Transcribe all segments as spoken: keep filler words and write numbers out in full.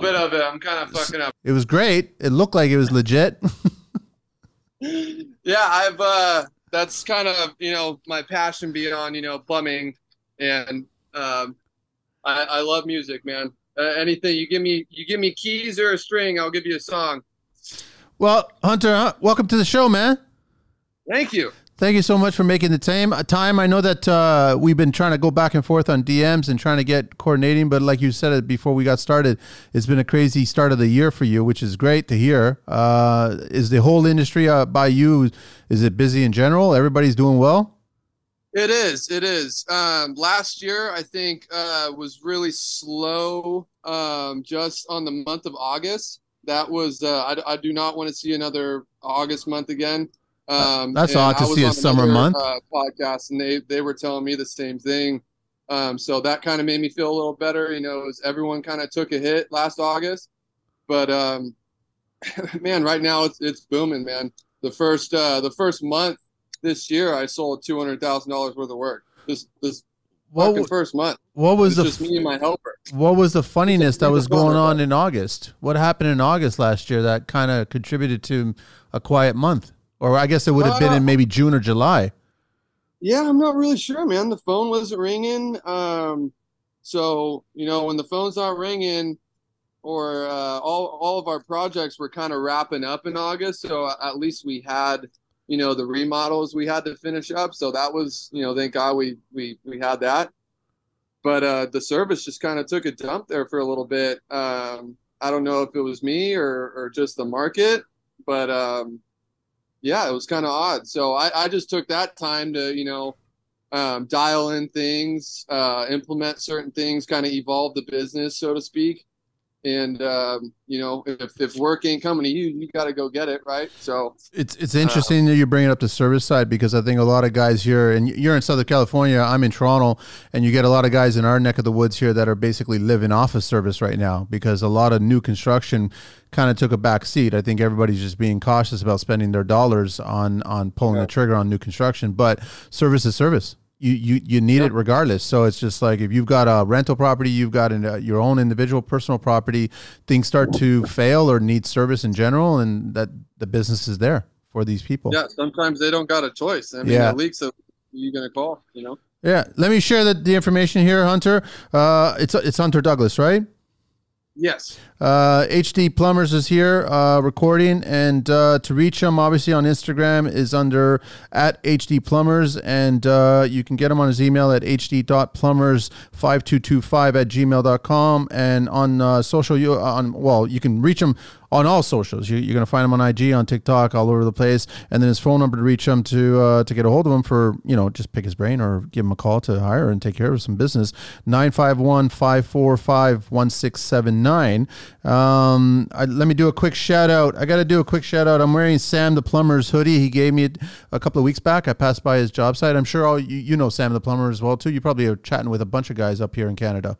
bit of it. I'm kind of fucking up. It was great. It looked like it was legit. Yeah, I've uh that's kind of, you know, my passion beyond, you know, plumbing, and um I, I love music, man. Uh, anything you give me, you give me keys or a string, I'll give you a song. Well, Hunter, welcome to the show, man. Thank you. Thank you so much for making the time. Time. I know that uh, we've been trying to go back and forth on D Ms and trying to get coordinating, but like you said it before we got started, it's been a crazy start of the year for you, which is great to hear. Uh, is the whole industry uh, by you, is it busy in general? Everybody's doing well? It is. It is. Um, last year, I think, uh, was really slow um, just on the month of August. That was, uh, I, I do not want to see another August month again. Um, That's odd to see a summer another, month. Uh, podcast, and they, they were telling me the same thing. Um, so that kind of made me feel a little better. You know, as everyone kind of took a hit last August, but um, man, right now it's it's booming, man. The first uh, the first month this year, I sold two hundred thousand dollars worth of work. This this what, fucking first month. What was the just me and my helper? What was the funniness that was going on in August? What happened in August last year that kind of contributed to a quiet month? Or I guess it would have been in maybe June or July. Yeah, I'm not really sure, man. The phone wasn't ringing. Um, so, you know, when the phone's not ringing, or uh, all, all of our projects were kind of wrapping up in August. So at least we had, you know, the remodels we had to finish up. So that was, you know, thank God we, we, we had that. But uh, the service just kind of took a dump there for a little bit. Um, I don't know if it was me or, or just the market, but um, yeah, it was kind of odd. So I, I just took that time to, you know, um, dial in things, uh, implement certain things, kind of evolve the business, so to speak. And, um, you know, if, if work ain't coming to you, you got to go get it. Right. So it's, it's interesting uh, that you bring it up the service side, because I think a lot of guys here, and you're in Southern California, I'm in Toronto, and you get a lot of guys in our neck of the woods here that are basically living off of service right now, because a lot of new construction kind of took a back seat. I think everybody's just being cautious about spending their dollars on, on pulling yeah. the trigger on new construction, but service is service. You, you you need yep. it regardless. So it's just like, if you've got a rental property, you've got an, uh, your own individual personal property, things start to fail or need service in general, and that the business is there for these people. Yeah, sometimes they don't got a choice. I mean, yeah. the leaks, who are you going to call, you know? Yeah, let me share the, the information here, Hunter. Uh, it's it's Hunter Douglas, right? Yes. Uh, H D Plumbers is here uh, recording, and uh, to reach him, obviously on Instagram is under at H D Plumbers, and uh, you can get him on his email at h d dot plumbers five two two five at gmail dot com, and on uh, social, you on well, you can reach him on all socials. You, you're going to find him on I G, on TikTok, all over the place, and then his phone number to reach him to uh, to get a hold of him for, you know, just pick his brain or give him a call to hire and take care of some business. nine five one, five four five, one six seven nine. Um, I, let me do a quick shout out. I got to do a quick shout out. I'm wearing Sam the Plumber's hoodie. He gave me it a couple of weeks back. I passed by his job site. I'm sure all you, you know Sam the Plumber as well too. You probably are chatting with a bunch of guys up here in Canada.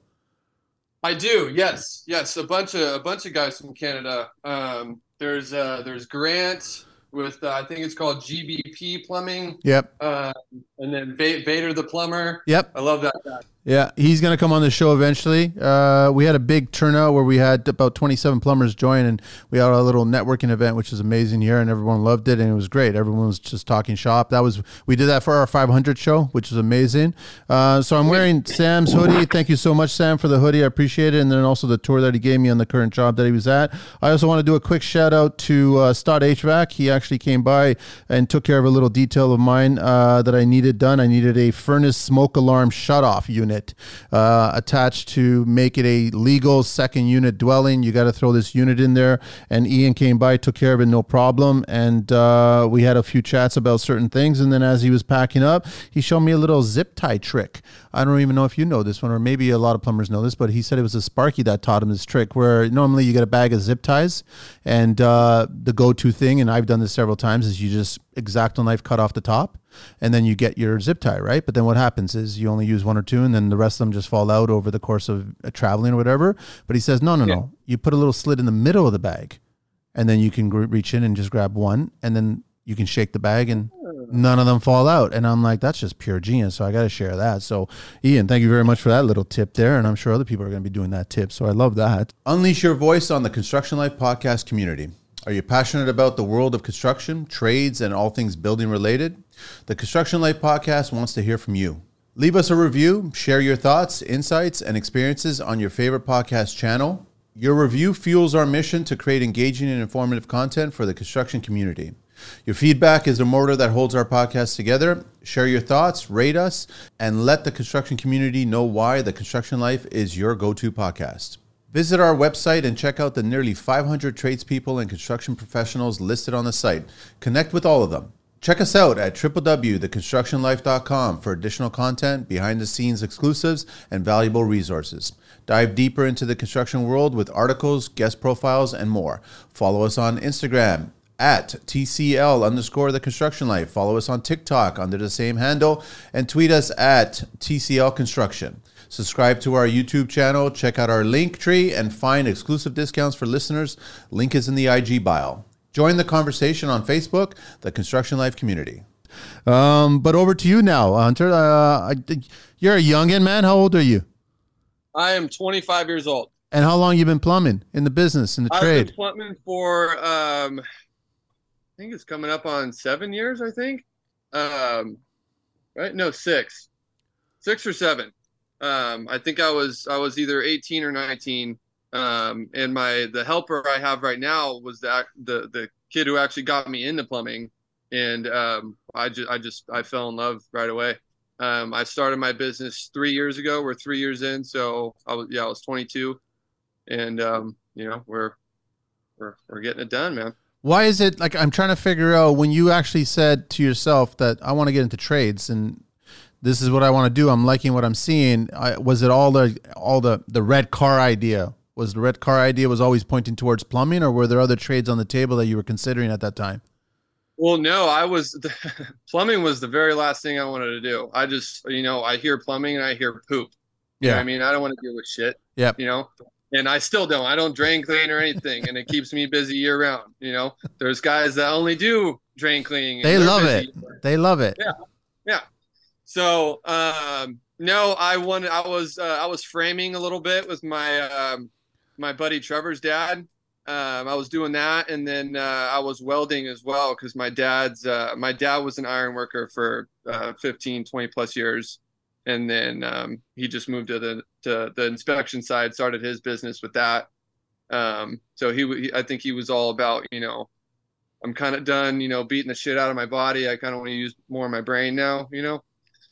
I do. Yes. Yes. A bunch of, a bunch of guys from Canada. Um, there's, uh, there's Grant with, uh, I think it's called G B P Plumbing. Yep. Uh, and then Va- Vader the Plumber. Yep. I love that guy. Yeah, he's going to come on the show eventually. Uh, we had a big turnout where we had about twenty-seven plumbers join, and we had a little networking event, which is amazing here, and everyone loved it, and it was great. Everyone was just talking shop. That was we did that for our five hundred show, which was amazing. Uh, so I'm wearing Sam's hoodie. Thank you so much, Sam, for the hoodie. I appreciate it, and then also the tour that he gave me on the current job that he was at. I also want to do a quick shout out to uh, Stott H V A C. He actually came by and took care of a little detail of mine uh, that I needed done. I needed a furnace smoke alarm shutoff unit. Uh, attached to make it a legal second unit dwelling. You got to throw this unit in there, and Ian came by, took care of it, no problem, and uh, we had a few chats about certain things, and then as he was packing up, he showed me a little zip tie trick. I don't even know if you know this one, or maybe a lot of plumbers know this, but he said it was a Sparky that taught him this trick, where normally you get a bag of zip ties, and uh, the go-to thing, and I've done this several times, is you just X-Acto knife cut off the top, and then you get your zip tie, right? But then what happens is you only use one or two, and then the rest of them just fall out over the course of uh, traveling or whatever. But he says, no, no, yeah. no. You put a little slit in the middle of the bag, and then you can gr- reach in and just grab one, and then you can shake the bag, and none of them fall out. And I'm like, that's just pure genius. So I got to share that. So Ian, thank you very much for that little tip there. And I'm sure other people are going to be doing that tip. So I love that. Unleash your voice on the Construction Life podcast community. Are you passionate about the world of construction, trades, and all things building related? The Construction Life podcast wants to hear from you. Leave us a review, share your thoughts, insights, and experiences on your favorite podcast channel. Your review fuels our mission to create engaging and informative content for the construction community. Your feedback is the mortar that holds our podcast together. Share your thoughts, rate us, and let the construction community know why the Construction Life is your go-to podcast. Visit our website and check out the nearly five hundred tradespeople and construction professionals listed on the site. Connect with all of them. Check us out at w w w dot the construction life dot com for additional content, behind-the-scenes exclusives, and valuable resources. Dive deeper into the construction world with articles, guest profiles, and more. Follow us on Instagram at T C L underscore the construction life. Follow us on TikTok under the same handle, and tweet us at T C L construction. Subscribe to our YouTube channel, check out our link tree, and find exclusive discounts for listeners. Link is in the I G bio. Join the conversation on Facebook, the Construction Life community. Um, but over to you now, Hunter. Uh, you're a youngin', man. How old are you? I am twenty-five years old. And how long you been plumbing in the business, in the I've trade? I've been plumbing for, um, I think it's coming up on seven years, I think. Um, right? No, six. Six or seven. Um, I think I was I was either eighteen or nineteen, um, and my the helper I have right now was the the the kid who actually got me into plumbing, and um, I just I just I fell in love right away. Um, I started my business three years ago. We're three years in, so I was yeah I was twenty-two, and um, you know we're we're we're getting it done, man. Why is it like I'm trying to figure out when you actually said to yourself that I want to get into trades and this is what I want to do. I'm liking what I'm seeing. I, was it all the all the the red car idea? Was the red car idea was always pointing towards plumbing, or were there other trades on the table that you were considering at that time? Well, no, I was plumbing was the very last thing I wanted to do. I just, you know, I hear plumbing and I hear poop. You Yeah, know what I mean, I don't want to deal with shit. Yep. You know, and I still don't. I don't drain clean or anything, and it keeps me busy year round. You know, there's guys that only do drain cleaning. and They they're love busy. it. They love it. Yeah. Yeah. So, um, no, I wanted, I was, uh, I was framing a little bit with my, um, my buddy Trevor's dad. Um, I was doing that. And then, uh, I was welding as well. Cause my dad's, uh, my dad was an iron worker for, uh, fifteen, twenty plus years. And then, um, he just moved to the, to the inspection side, started his business with that. Um, so he, he I think he was all about, you know, I'm kind of done, you know, beating the shit out of my body. I kind of want to use more of my brain now, you know?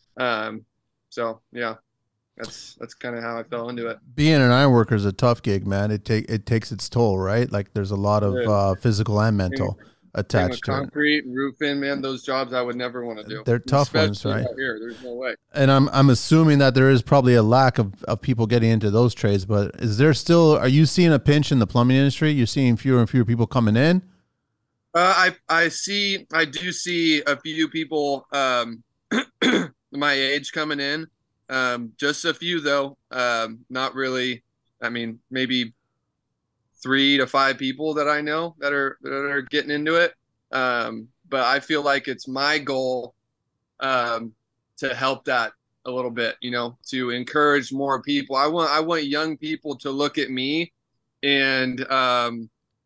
Um, so yeah, that's, that's kind of how I fell into it. Being an iron worker is a tough gig, man. It take it takes its toll, right? Like there's a lot of uh, physical and mental Same attached to it. concrete and roofing, man, those jobs I would never want to do. They're tough ones, Especially right? out here, there's no way. And I'm I'm assuming that there is probably a lack of, of people getting into those trades, but is there still, are you seeing a pinch in the plumbing industry? You're seeing fewer and fewer people coming in? Uh, I, I see, I do see a few people, um, my age coming in, um, just a few though, um, not really. I mean, maybe three to five people that I know that are, that are getting into it. Um, but I feel like it's my goal, um, to help that a little bit, you know, to encourage more people. I want, I want young people to look at me and, um,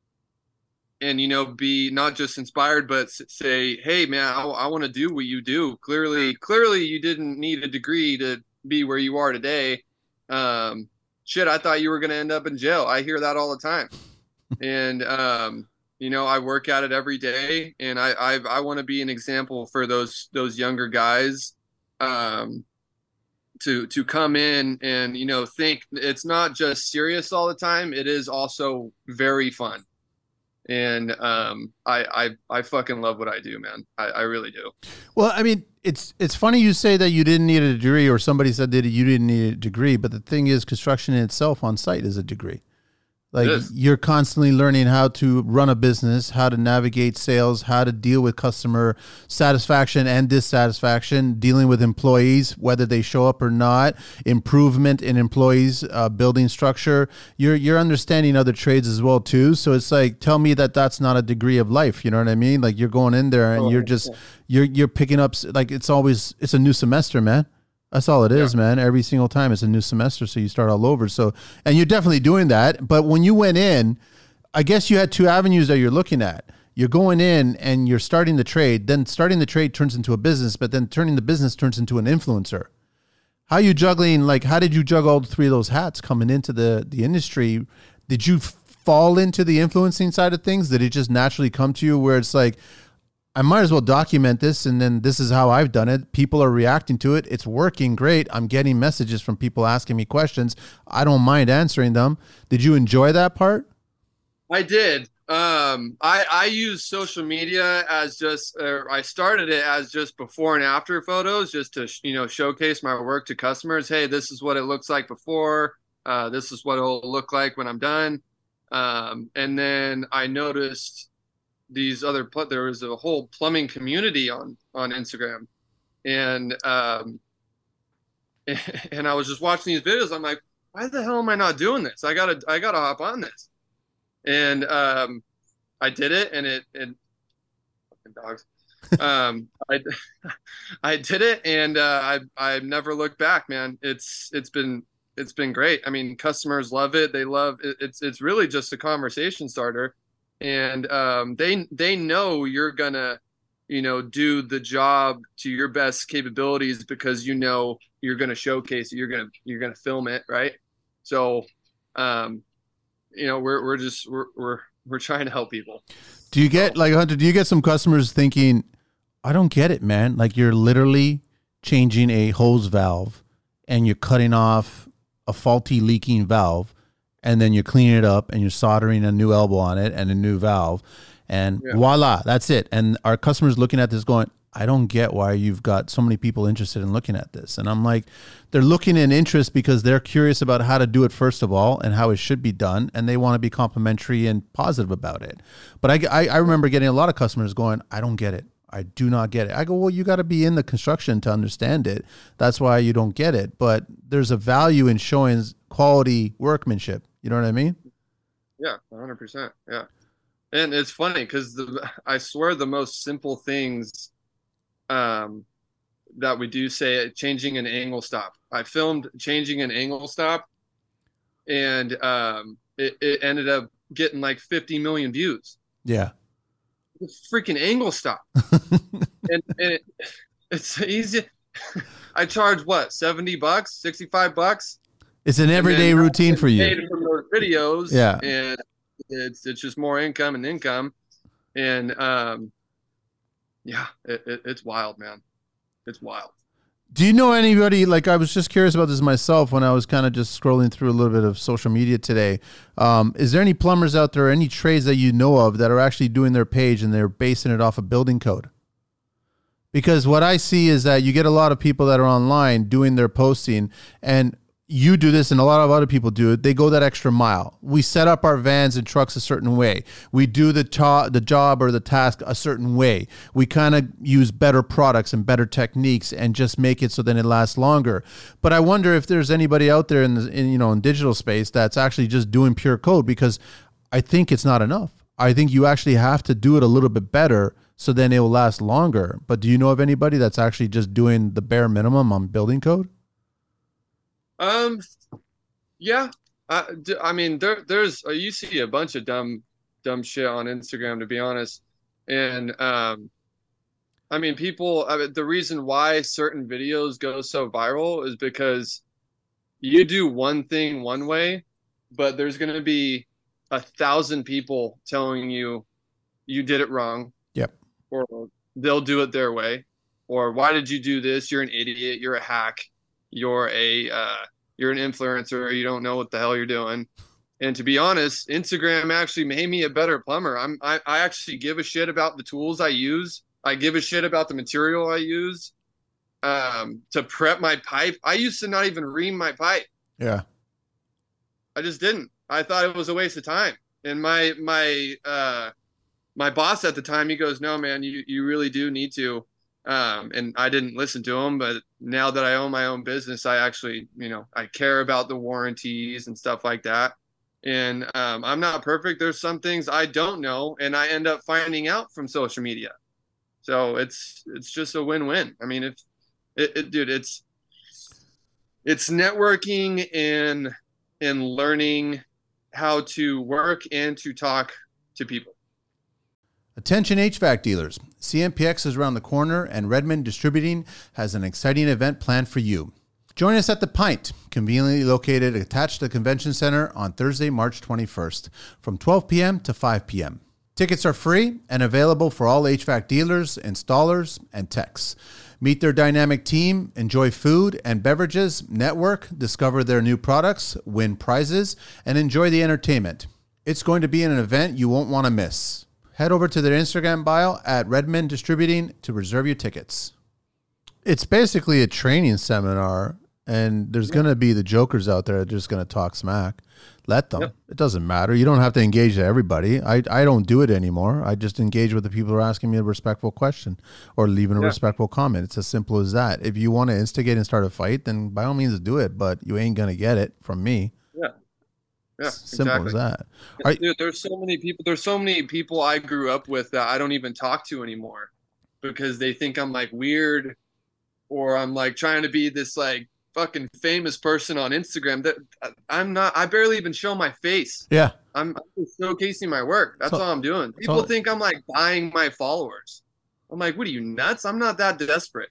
and, you know, be not just inspired, but say, hey, man, I, I want to do what you do. Clearly, clearly you didn't need a degree to be where you are today. Um, shit, I thought you were going to end up in jail. I hear that all the time. And, um, you know, I work at it every day, and I, I, I want to be an example for those, those younger guys, um, to, to come in and, you know, think it's not just serious all the time. It is also very fun. And um, I, I I fucking love what I do, man. I, I really do. Well, I mean, it's it's funny you say that you didn't need a degree, or somebody said that you didn't need a degree, but the thing is, construction in itself on site is a degree. Like you're constantly learning how to run a business, how to navigate sales, how to deal with customer satisfaction and dissatisfaction, dealing with employees, whether they show up or not, improvement in employees, uh, building structure. You're you're understanding other trades as well too. So it's like, tell me that that's not a degree of life. You know what I mean? Like you're going in there and you're just you're you're picking up, like it's always it's a new semester, man. That's all it is, yeah. man. Every single time it's a new semester, so you start all over. So, and you're definitely doing that. But when you went in, I guess you had two avenues that you're looking at. You're going in and you're starting the trade. Then starting the trade turns into a business, but then turning the business turns into an influencer. How are you juggling? Like, how did you juggle all three of those hats coming into the the industry? Did you fall into the influencing side of things? Did it just naturally come to you where it's like, I might as well document this, and then this is how I've done it. People are reacting to it. It's working great. I'm getting messages from people asking me questions. I don't mind answering them. Did you enjoy that part? I did. Um, I, I use social media as just, uh, I started it as just before and after photos, just to, you know, showcase my work to customers. Hey, this is what it looks like before. Uh, this is what it'll look like when I'm done. Um, and then I noticed these other, there was a whole plumbing community on, on Instagram. And, um, and I was just watching these videos. I'm like, why the hell am I not doing this? I gotta, I gotta hop on this. And, um, I did it and it, it fucking dogs. Um, I, I did it and, uh, I, I've never looked back, man. It's, it's been, it's been great. I mean, customers love it. They love it. It's, it's really just a conversation starter. And um, they they know you're gonna, you know, do the job to your best capabilities because you know you're gonna showcase it. You're gonna you're gonna film it, right? So, um, you know, we're we're just we're we're we're trying to help people. Do you get like Hunter? Do you get some customers thinking, I don't get it, man? Like you're literally changing a hose valve and you're cutting off a faulty leaking valve. And then you're cleaning it up and you're soldering a new elbow on it and a new valve and yeah. voila, that's it. And our customers looking at this going, I don't get why you've got so many people interested in looking at this. And I'm like, they're looking in interest because they're curious about how to do it first of all and how it should be done. And they want to be complimentary and positive about it. But I, I, I remember getting a lot of customers going, I don't get it. I do not get it. I go, well, you got to be in the construction to understand it. That's why you don't get it. But there's a value in showing quality workmanship. You know what I mean? Yeah, one hundred percent. Yeah. And it's funny because I swear the most simple things um, that we do say, changing an angle stop. I filmed changing an angle stop and um, it, it ended up getting like fifty million views. Yeah. Freaking angle stop. and and it, it's easy. I charge what, seventy bucks, sixty-five bucks? It's an everyday routine for you. From those videos, yeah, and it's it's just more income and income, and um, yeah, it, it, it's wild, man. It's wild. Do you know anybody? Like, I was just curious about this myself when I was kind of just scrolling through a little bit of social media today. Um, is there any plumbers out there, any trades that you know of that are actually doing their page and they're basing it off a building code? Because what I see is that you get a lot of people that are online doing their posting, and you do this and a lot of other people do it. They go that extra mile. We set up our vans and trucks a certain way. We do the, to- the job or the task a certain way. We kind of use better products and better techniques and just make it so then it lasts longer. But I wonder if there's anybody out there in the in, you know in digital space that's actually just doing pure code, because I think it's not enough. I think you actually have to do it a little bit better so then it will last longer. But do you know of anybody that's actually just doing the bare minimum on building code? Um, yeah, I, I mean, there, there's, uh, you see a bunch of dumb, dumb shit on Instagram, to be honest. And, um, I mean, people, I mean, the reason why certain videos go so viral is because you do one thing one way, but there's going to be a thousand people telling you, you did it wrong. Yep. Or they'll do it their way. Or why did you do this? You're an idiot. You're a hack. You're a uh, you're an influencer. You don't know what the hell you're doing. And to be honest, Instagram actually made me a better plumber. I'm I, I actually give a shit about the tools I use. I give a shit about the material I use um, to prep my pipe. I used to not even ream my pipe. Yeah. I just didn't. I thought it was a waste of time. And my my uh, my boss at the time, he goes, "No, man, you you really do need to." Um, and I didn't listen to him, but now that I own my own business, I actually, you know, I care about the warranties and stuff like that. And um, I'm not perfect. There's some things I don't know, and I end up finding out from social media. So it's it's just a win-win. I mean, if it, it dude, it's it's networking and and learning how to work and to talk to people. Attention H V A C dealers. C M P X is around the corner, and Redmond Distributing has an exciting event planned for you. Join us at The Pint, conveniently located attached to the Convention Center on Thursday, March twenty-first, from twelve p.m. to five p.m. Tickets are free and available for all H V A C dealers, installers, and techs. Meet their dynamic team, enjoy food and beverages, network, discover their new products, win prizes, and enjoy the entertainment. It's going to be an event you won't want to miss. Head over to their Instagram bio at Redmond Distributing to reserve your tickets. It's basically a training seminar, and there's yeah. going to be the jokers out there that are just going to talk smack. Let them. Yep. It doesn't matter. You don't have to engage everybody. I, I don't do it anymore. I just engage with the people who are asking me a respectful question or leaving a yeah. respectful comment. It's as simple as that. If you want to instigate and start a fight, then by all means do it, but you ain't going to get it from me. Yeah. Yeah, simple exactly. as that. Right. Dude, there's so many people. There's so many people I grew up with that I don't even talk to anymore because they think I'm like weird, or I'm like trying to be this like fucking famous person on Instagram. That I'm not. I barely even show my face. Yeah, I'm, I'm showcasing my work. That's so, all I'm doing. People so, think I'm like buying my followers. I'm like, what are you, nuts? I'm not that desperate.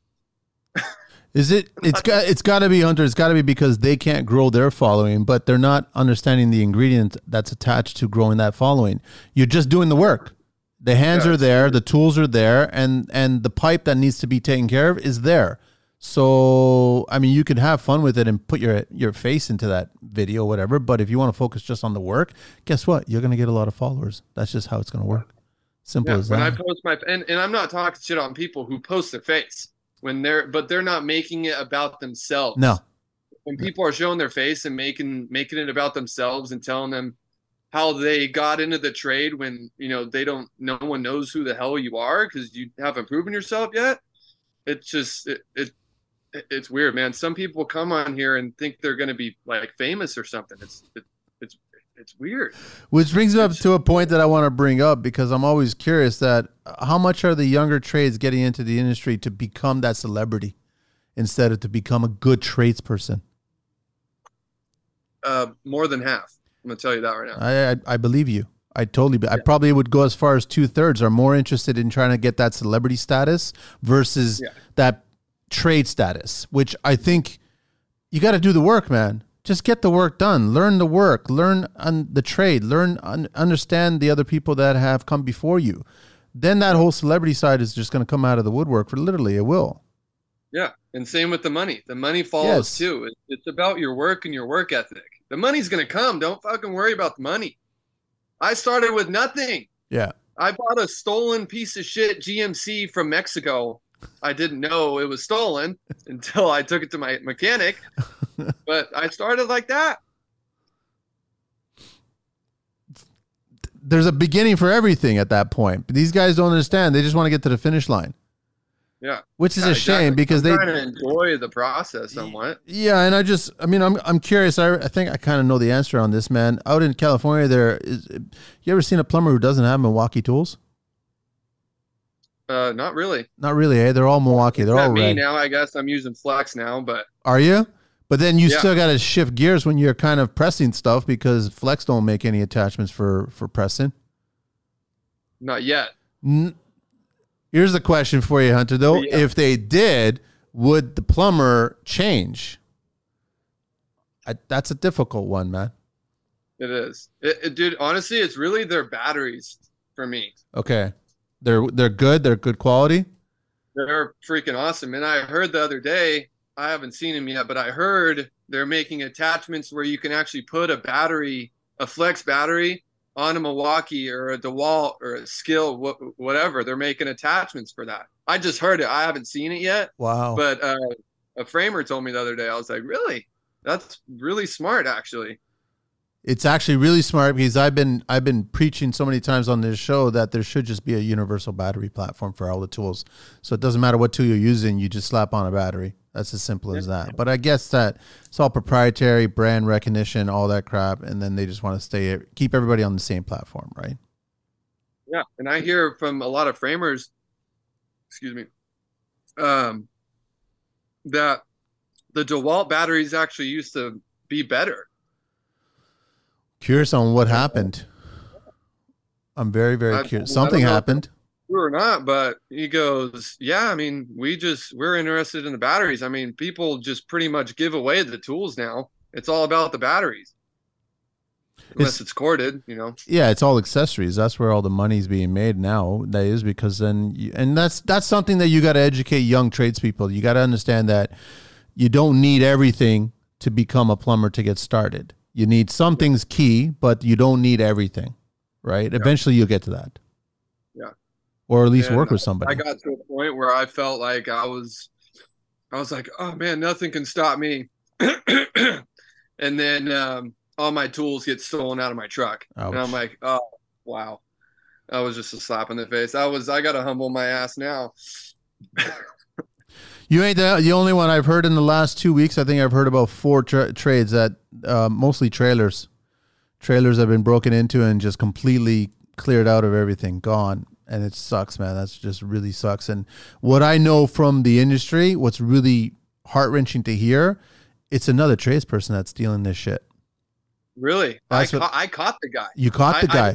Is it? It's got. It's got to be, Hunter. It's got to be because they can't grow their following, but they're not understanding the ingredient that's attached to growing that following. You're just doing the work. The hands yeah, are there, the tools are there, and and the pipe that needs to be taken care of is there. So, I mean, you could have fun with it and put your your face into that video, whatever. But if you want to focus just on the work, guess what? You're going to get a lot of followers. That's just how it's going to work. Simple yeah, as that. When I post my and, and I'm not talking shit on people who post their face. When they're, but they're not making it about themselves. No. When people are showing their face and making making it about themselves and telling them how they got into the trade when, you know, they don't, no one knows who the hell you are because you haven't proven yourself yet. It's just, it, it it's weird, man. Some people come on here and think they're going to be like famous or something. It's, it, it's, it's weird. Which brings me up to a point that I want to bring up because I'm always curious that how much are the younger trades getting into the industry to become that celebrity instead of to become a good tradesperson? Uh, more than half. I'm gonna tell you that right now. I I, I believe you. I totally. Yeah. I probably would go as far as two thirds are more interested in trying to get that celebrity status versus yeah. that trade status, which I think you got to do the work, man. Just get the work done. Learn the work. Learn on the trade. Learn, un- understand the other people that have come before you. Then that whole celebrity side is just going to come out of the woodwork. For literally, it will. Yeah, and same with the money. The money follows yes. too. It, it's about your work and your work ethic. The money's going to come. Don't fucking worry about the money. I started with nothing. Yeah. I bought a stolen piece of shit G M C from Mexico. I didn't know it was stolen until I took it to my mechanic. But I started like that. There's a beginning for everything at that point. But these guys don't understand. They just want to get to the finish line. Yeah. Which is yeah, a shame exactly. because I'm they trying to enjoy the process somewhat. Yeah, and I just I mean I'm I'm curious. I I think I kind of know the answer on this, man. Out in California there is you ever seen a plumber who doesn't have Milwaukee tools? Uh not really. Not really, eh? They're all Milwaukee. They're not all me red. Now I guess I'm using Flex now, but are you? But then you yeah. still got to shift gears when you're kind of pressing stuff because Flex don't make any attachments for, for pressing. Not yet. N- Here's the question for you, Hunter, though. Yeah. If they did, would the plumber change? I, that's a difficult one, man. It is. It, it, dude, honestly, it's really their batteries for me. Okay. They're they're good? They're good quality? They're freaking awesome. And I heard the other day, I haven't seen them yet, but I heard they're making attachments where you can actually put a battery, a Flex battery, on a Milwaukee or a DeWalt or a Skill, wh- whatever. They're making attachments for that. I just heard it. I haven't seen it yet. Wow. But uh, a framer told me the other day. I was like, really? That's really smart, actually. It's actually really smart because I've been I've been preaching so many times on this show that there should just be a universal battery platform for all the tools. So it doesn't matter what tool you're using, you just slap on a battery. That's as simple as that. But I guess that it's all proprietary, brand recognition, all that crap, and then they just want to stay keep everybody on the same platform, right? Yeah, and I hear from a lot of framers, excuse me, um, that the DeWalt batteries actually used to be better. Curious on what happened. I'm very, very I, curious. Something happened. True or not, but he goes, yeah, I mean, we just, we're interested in the batteries. I mean, people just pretty much give away the tools now. It's all about the batteries. Unless it's, it's corded, you know. Yeah, it's all accessories. That's where all the money's being made now. That is because then, you, and that's that's something that you got to educate young tradespeople. You got to understand that you don't need everything to become a plumber to get started. You need some things key, but you don't need everything, right? Yeah. Eventually you'll get to that. Yeah. Or at least and work with somebody. I got to a point where I felt like I was, I was like, oh man, nothing can stop me. And then um, all my tools get stolen out of my truck. Ouch. And I'm like, oh, wow. That was just a slap in the face. I was, I got to humble my ass now. You ain't the, the only one I've heard in the last two weeks. I think I've heard about four tra- trades that uh, mostly trailers. Trailers have been broken into and just completely cleared out of everything, gone. And it sucks, man. That's just really sucks. And what I know from the industry, what's really heart-wrenching to hear, it's another tradesperson that's stealing this shit. Really? I, what, ca- I caught the guy. You caught the guy. I, I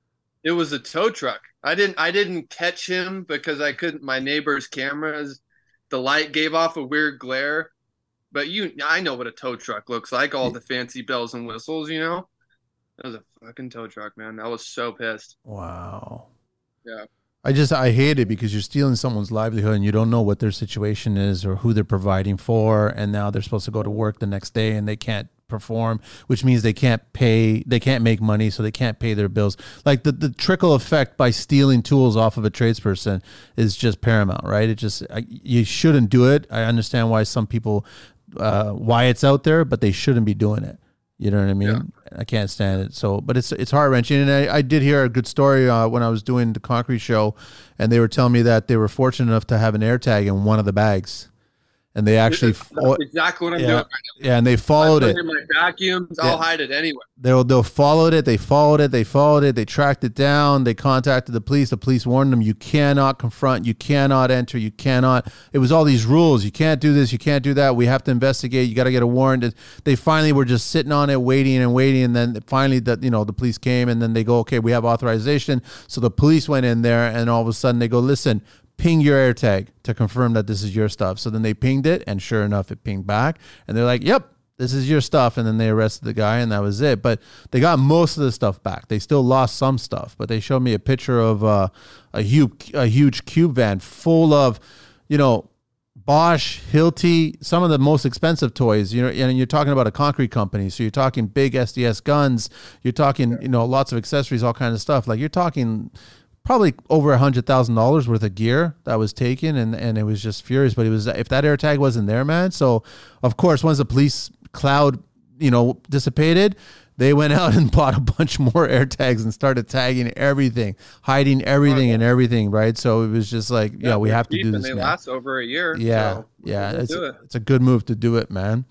it was a tow truck. I didn't I didn't catch him because I couldn't, my neighbor's cameras, the light gave off a weird glare, but you, I know what a tow truck looks like. All the fancy bells and whistles, you know. That was a fucking tow truck, man. I was so pissed. Wow. Yeah. I just I hate it because you're stealing someone's livelihood and you don't know what their situation is or who they're providing for, and now they're supposed to go to work the next day and they can't perform, which means they can't pay, they can't make money, so they can't pay their bills. Like the, the trickle effect by stealing tools off of a tradesperson is just paramount, right? It just, I, you shouldn't do it. I understand why some people, uh, why it's out there, but they shouldn't be doing it. You know what I mean? Yeah. I can't stand it. So, but it's it's heart wrenching. And I, I did hear a good story uh, when I was doing the concrete show, and they were telling me that they were fortunate enough to have an air tag in one of the bags. And they actually That's fo- exactly what I'm yeah, doing right now. Yeah, and they followed it. In my vacuums, I'll yeah. hide it anywhere. They'll they'll followed it. They followed it. They followed it. They tracked it down. They contacted the police. The police warned them, you cannot confront. You cannot enter. You cannot. It was all these rules. You can't do this. You can't do that. We have to investigate. You got to get a warrant. They finally were just sitting on it, waiting and waiting. And then finally, the you know the police came, and then they go, okay, we have authorization. So the police went in there, and all of a sudden they go, listen, ping your air tag to confirm that this is your stuff. So then they pinged it, and sure enough, it pinged back. And they're like, yep, this is your stuff. And then they arrested the guy, and that was it. But they got most of the stuff back. They still lost some stuff. But they showed me a picture of uh, a huge, a huge cube van full of, you know, Bosch, Hilti, some of the most expensive toys. You know, and you're talking about a concrete company, so you're talking big S D S guns. You're talking, you know, lots of accessories, all kinds of stuff. Like you're talking probably over a hundred thousand dollars worth of gear that was taken, and, and it was just furious. But it was, if that air tag wasn't there, man. So of course, once the police cloud, you know, dissipated, they went out and bought a bunch more air tags and started tagging everything, hiding everything and everything. Right. So it was just like, yeah, yeah we have to do this. And they man. last over a year. Yeah. So yeah. It's, it. it's a good move to do it, man.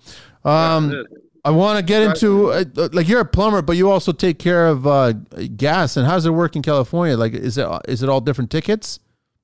Um, I want to get into uh, like you're a plumber, but you also take care of uh, gas. And how's it work in California? Like, is it is it all different tickets?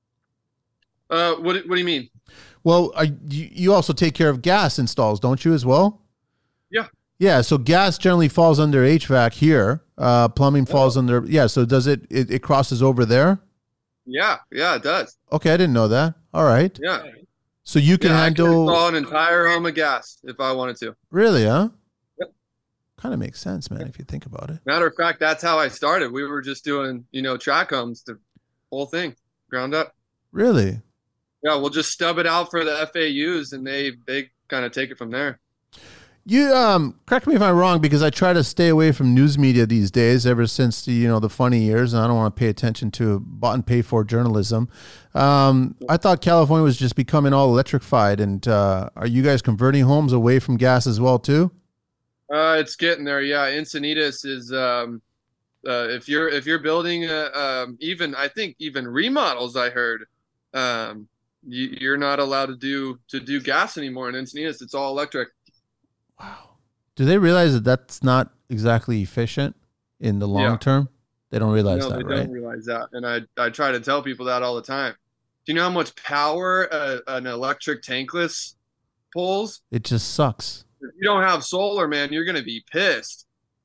Uh, what what do you mean? Well, I, you you also take care of gas installs, don't you, as well? Yeah. Yeah. So gas generally falls under H V A C here. Uh, plumbing falls oh. under. Yeah. So does it, it? It crosses over there? Yeah. Yeah, it does. Okay, I didn't know that. All right. Yeah. So you can yeah, handle I can install an entire home of gas if I wanted to. Really? Huh? Kind of makes sense, man, if you think about it. Matter of fact, that's how I started. We were just doing, you know, track homes, the whole thing, ground up. Really? Yeah, we'll just stub it out for the F A Us, and they they kind of take it from there. You um, correct me if I'm wrong, because I try to stay away from news media these days. Ever since the you know the funny years, and I don't want to pay attention to bought and paid for journalism. Um, I thought California was just becoming all electrified, and uh, are you guys converting homes away from gas as well too? Uh, it's getting there. Yeah, Encinitas is um, uh, if you're if you're building a, um, even I think even remodels I heard um, you, you're not allowed to do to do gas anymore in Encinitas. It's all electric. Wow. Do they realize that that's not exactly efficient in the long Yeah. term? They don't realize No, that, they right? don't realize that, and I I try to tell people that all the time. Do you know how much power a, an electric tankless pulls? It just sucks. If you don't have solar, man, you're gonna be pissed.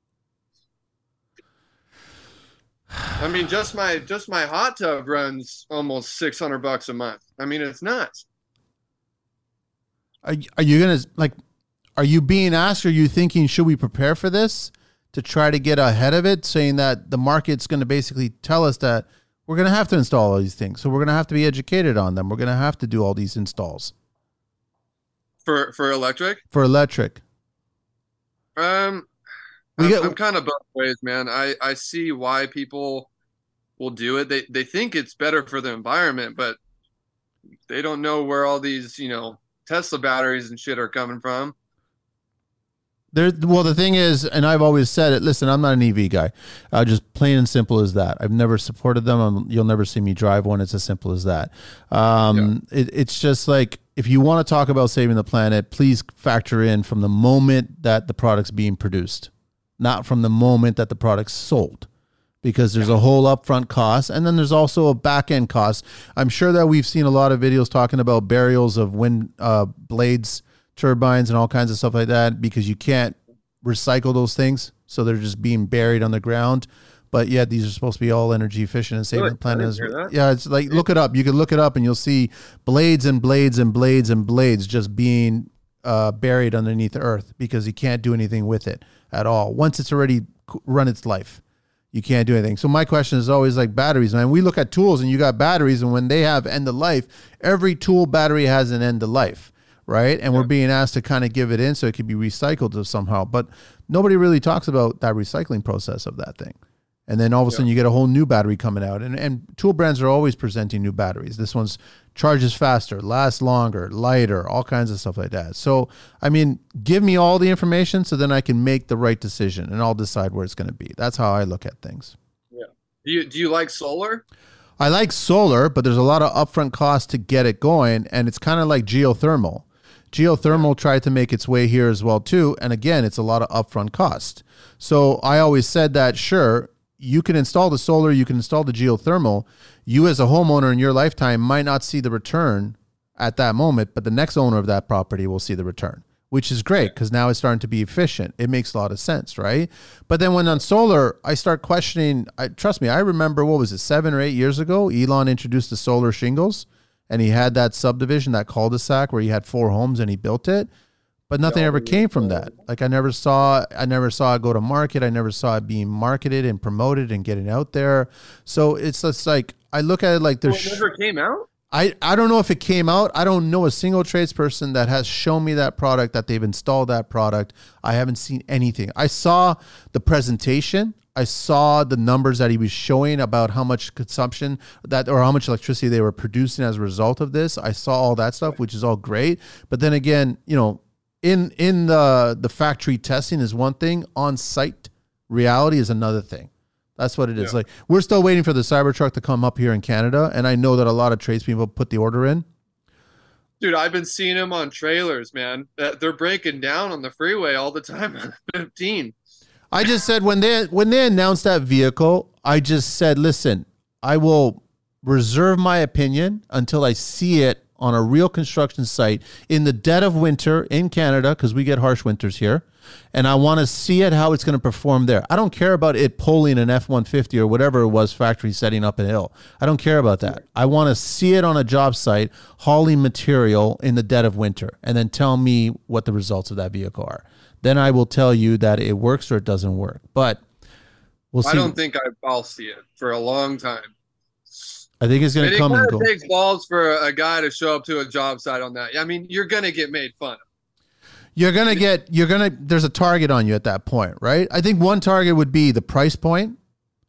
I mean, just my just my hot tub runs almost six hundred bucks a month. I mean, it's nuts. Are, are you going to, like, are you being asked, or are you thinking, should we prepare for this to try to get ahead of it, saying that the market's going to basically tell us that we're going to have to install all these things. So we're going to have to be educated on them. We're going to have to do all these installs. For for electric? For electric. Um, We I'm, get- I'm kind of both ways, man. I I see why people will do it. They they think it's better for the environment, but they don't know where all these, you know, Tesla batteries and shit are coming from. There, well, the thing is, and I've always said it. Listen, I'm not an E V guy. Uh, just plain and simple as that. I've never supported them. I'm, you'll never see me drive one. It's as simple as that. Um, it, it's just like, if you want to talk about saving the planet, please factor in from the moment that the product's being produced, not from the moment that the product's sold, because there's a whole upfront cost, and then there's also a back end cost. I'm sure that we've seen a lot of videos talking about burials of wind uh, blades, turbines, and all kinds of stuff like that, because you can't recycle those things, so they're just being buried on the ground. But yet these are supposed to be all energy efficient and saving Really? the planet. I As didn't hear well. that. Yeah, it's like, look it up. You can look it up and you'll see blades and blades and blades and blades just being uh, buried underneath the earth, because you can't do anything with it at all. Once it's already run its life, you can't do anything. So my question is always like batteries, man. We look at tools and you got batteries, and when they have end of life, every tool battery has an end of life, right? And we're being asked to kind of give it in so it could be recycled somehow. But nobody really talks about that recycling process of that thing. And then all of a sudden you get a whole new battery coming out. And, and tool brands are always presenting new batteries. This one's charges faster, lasts longer, lighter, all kinds of stuff like that. So, I mean, give me all the information so then I can make the right decision and I'll decide where it's going to be. That's how I look at things. Yeah. Do you do you like solar? I like solar, but there's a lot of upfront costs to get it going. And it's kind of like geothermal. Geothermal tried to make its way here as well, too. And again, it's a lot of upfront cost. So I always said that, sure, you can install the solar, you can install the geothermal. You as a homeowner in your lifetime might not see the return at that moment, but the next owner of that property will see the return, which is great because now it's starting to be efficient. It makes a lot of sense, right? But then when on solar, I start questioning, I, trust me, I remember, what was it, seven or eight years ago, Elon introduced the solar shingles, and he had that subdivision, that cul-de-sac where he had four homes and he built it. But nothing Yeah, ever we- came from that. Like I never saw, I never saw it go to market. I never saw it being marketed and promoted and getting out there. So it's just like, I look at it like Well, there's, it never came out? I, I don't know if it came out. I don't know a single tradesperson that has shown me that product, that they've installed that product. I haven't seen anything. I saw the presentation. I saw the numbers that he was showing about how much consumption that, or how much electricity they were producing as a result of this. I saw all that stuff, which is all great. But then again, you know, in, in the, the factory testing is one thing, on site reality is another thing. That's what it is. Yeah. Like, we're still waiting for the Cybertruck to come up here in Canada. And I know that a lot of tradespeople put the order in. Dude, I've been seeing them on trailers, man. That they're breaking down on the freeway all the time on fifteen. I just said when they when they announced that vehicle, I just said, listen, I will reserve my opinion until I see it on a real construction site in the dead of winter in Canada, because we get harsh winters here. And I want to see it, how it's going to perform there. I don't care about it pulling an F one fifty or whatever it was factory setting up a hill. I don't care about that. I want to see it on a job site hauling material in the dead of winter, and then tell me what the results of that vehicle are. Then I will tell you that it works or it doesn't work. But we'll see. I don't think I, I'll see it for a long time. I think it's going And to it come and kind go. of takes balls for a guy to show up to a job site on that. I mean, you're gonna get made fun of. You're going to get, you're going to, there's a target on you at that point, right? I think one target would be the price point,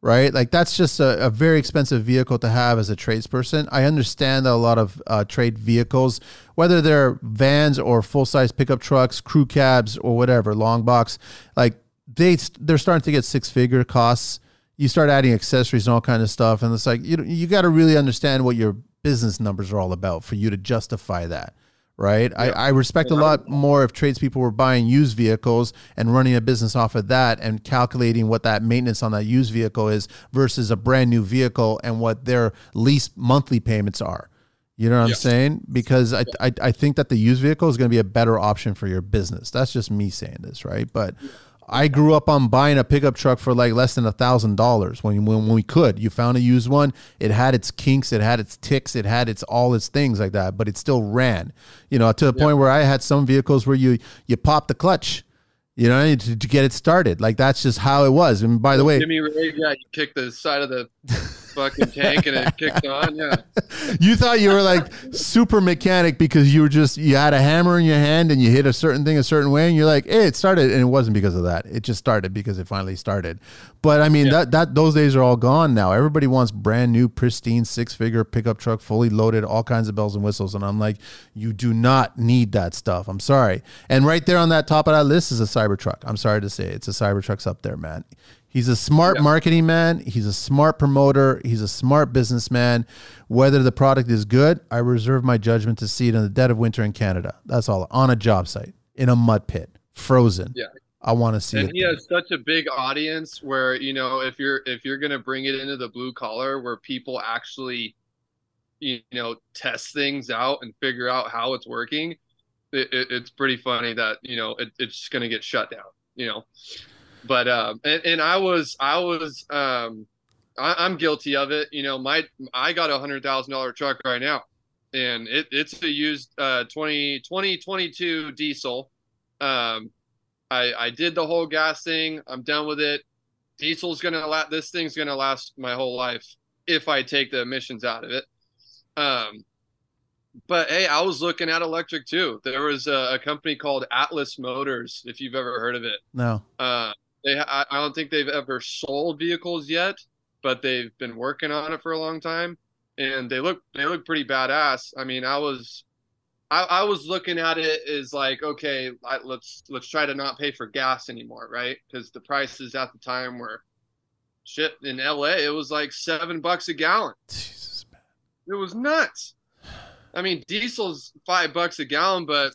right? Like that's just a, a very expensive vehicle to have as a tradesperson. I understand that a lot of uh, trade vehicles, whether they're vans or full-size pickup trucks, crew cabs or whatever, long box, like they, they're starting to get six-figure costs. You start adding accessories and all kinds of stuff. And it's like, you you got to really understand what your business numbers are all about for you to justify that. Right. Yeah. I, I respect a lot more if tradespeople were buying used vehicles and running a business off of that and calculating what that maintenance on that used vehicle is versus a brand new vehicle and what their lease monthly payments are. You know what yes. I'm saying? Because I, I I think that the used vehicle is going to be a better option for your business. That's just me saying this, right? But I grew up on buying a pickup truck for like less than a thousand dollars when when we could. You found a used one. It had its kinks, it had its ticks, it had its all its things like that, but it still ran. You know, to the yeah. point where I had some vehicles where you you pop the clutch, you know, to, to get it started. Like that's just how it was. And by the way, Jimmy Ray, yeah, you kicked the side of the fucking tank and it kicked on. Yeah. You thought you were like super mechanic because you were just, you had a hammer in your hand and you hit a certain thing a certain way and you're like, hey, it started. And it wasn't because of that. It just started because it finally started. But I mean, yeah. that, that, those days are all gone now. Everybody wants brand new, pristine, six figure pickup truck, fully loaded, all kinds of bells and whistles. And I'm like, you do not need that stuff. I'm sorry. And right there on that top of that list is a Cybertruck. I'm sorry to say it's a Cybertruck's up there, man. He's a smart yeah. marketing man. He's a smart promoter. He's a smart businessman. Whether the product is good, I reserve my judgment to see it in the dead of winter in Canada. That's all. On a job site, in a mud pit, frozen. Yeah, I want to see and it. And he has such a big audience where, you know, if you're if you're gonna bring it into the blue collar, where people actually, you know, test things out and figure out how it's working, it, it, it's pretty funny that, you know, it, it's gonna get shut down. You know. But um, and, and I was I was um, I, I'm guilty of it. You know, my I got a hundred thousand dollar truck right now, and it, it's a used uh, twenty twenty-two diesel. Um, I I did the whole gas thing. I'm done with it. Diesel's gonna last. This thing's gonna last my whole life if I take the emissions out of it. Um, but hey, I was looking at electric too. There was a, a company called Atlas Motors, if you've ever heard of it. No. Uh, They, I, I don't think they've ever sold vehicles yet, but they've been working on it for a long time, and they look they look pretty badass. I mean, I was, I, I was looking at it as like, okay, I, let's let's try to not pay for gas anymore, right? Because the prices at the time were, shit, in L A it was like seven bucks a gallon. Jesus, man. It was nuts. I mean, diesel's five bucks a gallon, but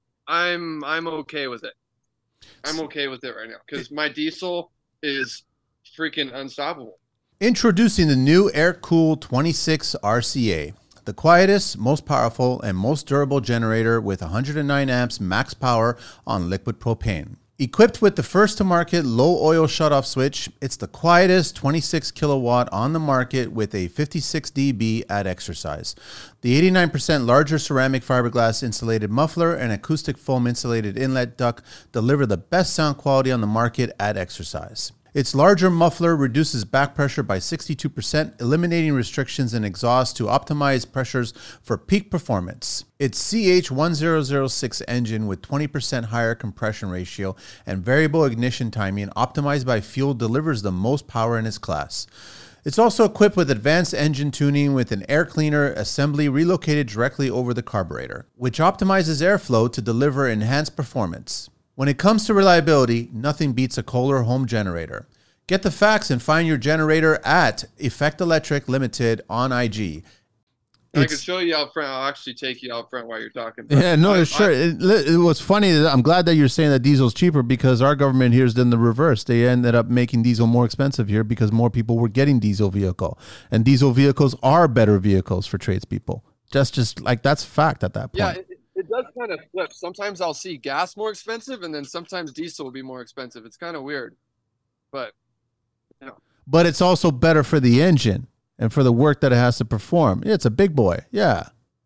I'm I'm okay with it. I'm okay with it right now because my diesel is freaking unstoppable. Introducing the new Air-Cooled twenty-six R C A, the quietest, most powerful, and most durable generator with one hundred nine amps max power on liquid propane. Equipped with the first-to-market low-oil shutoff switch, it's the quietest twenty-six kilowatt on the market with a fifty-six decibel at exercise. The eighty-nine percent larger ceramic fiberglass insulated muffler and acoustic foam insulated inlet duct deliver the best sound quality on the market at exercise. Its larger muffler reduces back pressure by sixty-two percent, eliminating restrictions in exhaust to optimize pressures for peak performance. Its C H one thousand six engine with twenty percent higher compression ratio and variable ignition timing optimized by fuel delivers the most power in its class. It's also equipped with advanced engine tuning with an air cleaner assembly relocated directly over the carburetor, which optimizes airflow to deliver enhanced performance. When it comes to reliability, nothing beats a Kohler home generator. Get the facts and find your generator at Effect Electric Limited on I G. I can show you out front. I'll actually take you out front while you're talking. But yeah, no, I, sure. I, it, it was funny. I'm glad that you're saying that diesel's cheaper because our government here's done the reverse. They ended up making diesel more expensive here because more people were getting diesel vehicle. And diesel vehicles are better vehicles for tradespeople. Just, just like that's fact at that point. Yeah, it, it does kind of flip. Sometimes I'll see gas more expensive and then sometimes diesel will be more expensive. It's kind of weird. But, you know. But it's also better for the engine. And for the work that it has to perform. Yeah, it's a big boy. Yeah.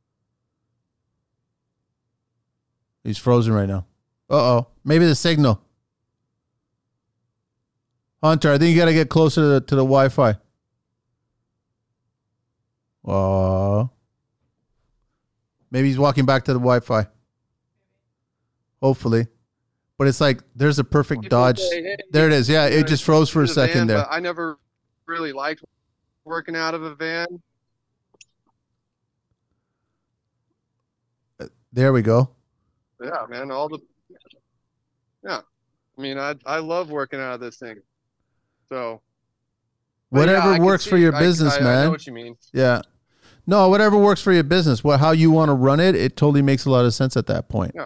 He's frozen right now. Uh-oh. Maybe the signal. Hunter, I think you got to get closer to the, to the Wi-Fi. Uh, maybe he's walking back to the Wi-Fi. Hopefully. But it's like, there's a perfect People dodge. say, hey, there it is. Yeah, it just froze for a second van, there. I never really liked working out of a van. There we go. Yeah, man. All the yeah. I mean, I I love working out of this thing. So whatever yeah, works see, for your I, business, I, man. I know what you mean. Yeah. No, whatever works for your business. What how you want to run it, it totally makes a lot of sense at that point. Yeah.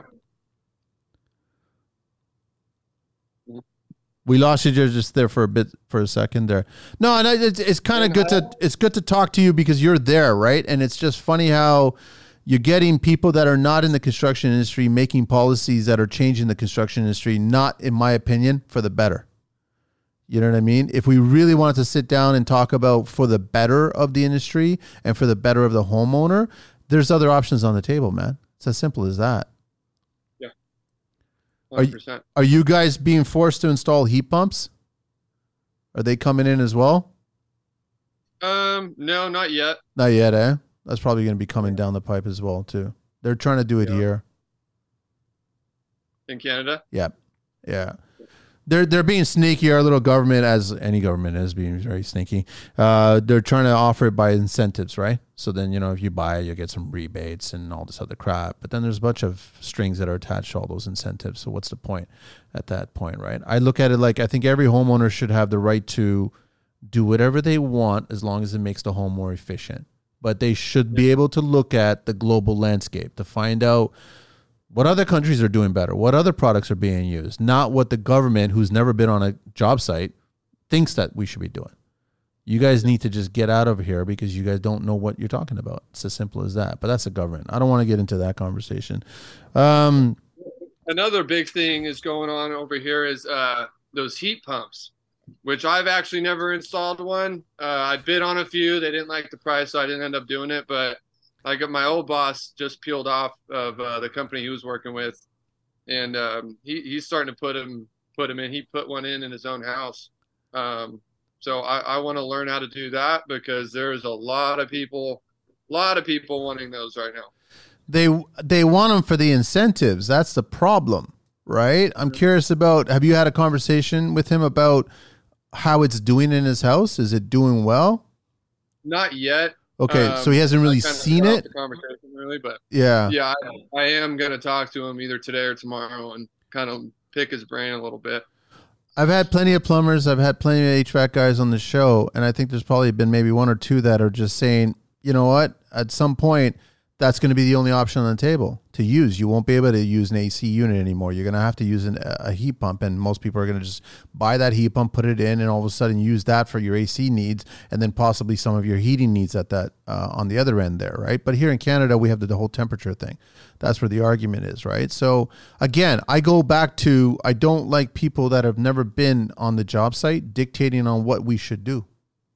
We lost you just there for a bit for a second there. No, and it's it's kind of good to it's good to talk to you because you're there, right? And it's just funny how you're getting people that are not in the construction industry making policies that are changing the construction industry, not in my opinion, for the better. You know what I mean? If we really wanted to sit down and talk about for the better of the industry and for the better of the homeowner, there's other options on the table, man. It's as simple as that. Yeah. one hundred percent. Are you, are you guys being forced to install heat pumps? Are they coming in as well? Um, no, not yet. Not yet, eh? That's probably going to be coming down the pipe as well, too. They're trying to do it yeah. here. In Canada? Yeah. Yeah. They're they're being sneaky. Our little government, as any government is, being very sneaky. Uh, they're trying to offer it by incentives, right? So then, you know, if you buy it, you get some rebates and all this other crap. But then there's a bunch of strings that are attached to all those incentives. So what's the point at that point, right? I look at it like I think every homeowner should have the right to do whatever they want as long as it makes the home more efficient. But they should be able to look at the global landscape to find out what other countries are doing better, what other products are being used, not what the government, who's never been on a job site, thinks that we should be doing. You guys need to just get out of here because you guys don't know what you're talking about. It's as simple as that. But that's the government. I don't want to get into that conversation. Um, Another big thing is going on over here is uh, those heat pumps, which I've actually never installed one. Uh, I bid on a few. They didn't like the price, so I didn't end up doing it. But like my old boss just peeled off of uh, the company he was working with, and um, he, he's starting to put him put him in. He put one in in his own house. Um, so I, I want to learn how to do that because there's a lot of people, a lot of people wanting those right now. They they want them for the incentives. That's the problem, right? I'm curious about. Have you had a conversation with him about how it's doing in his house? Is it doing well? Not yet. Okay, um, so he hasn't really seen it. The conversation really, but yeah, yeah, I, I am going to talk to him either today or tomorrow and kind of pick his brain a little bit. I've had plenty of plumbers. I've had plenty of H V A C guys on the show, and I think there's probably been maybe one or two that are just saying, you know what, at some point, that's going to be the only option on the table to use. You won't be able to use an A C unit anymore. You're going to have to use an, a heat pump, and most people are going to just buy that heat pump, put it in, and all of a sudden use that for your A C needs, and then possibly some of your heating needs at that uh, on the other end there, right? But here in Canada, we have the, the whole temperature thing. That's where the argument is, right? So again, I go back to I don't like people that have never been on the job site dictating on what we should do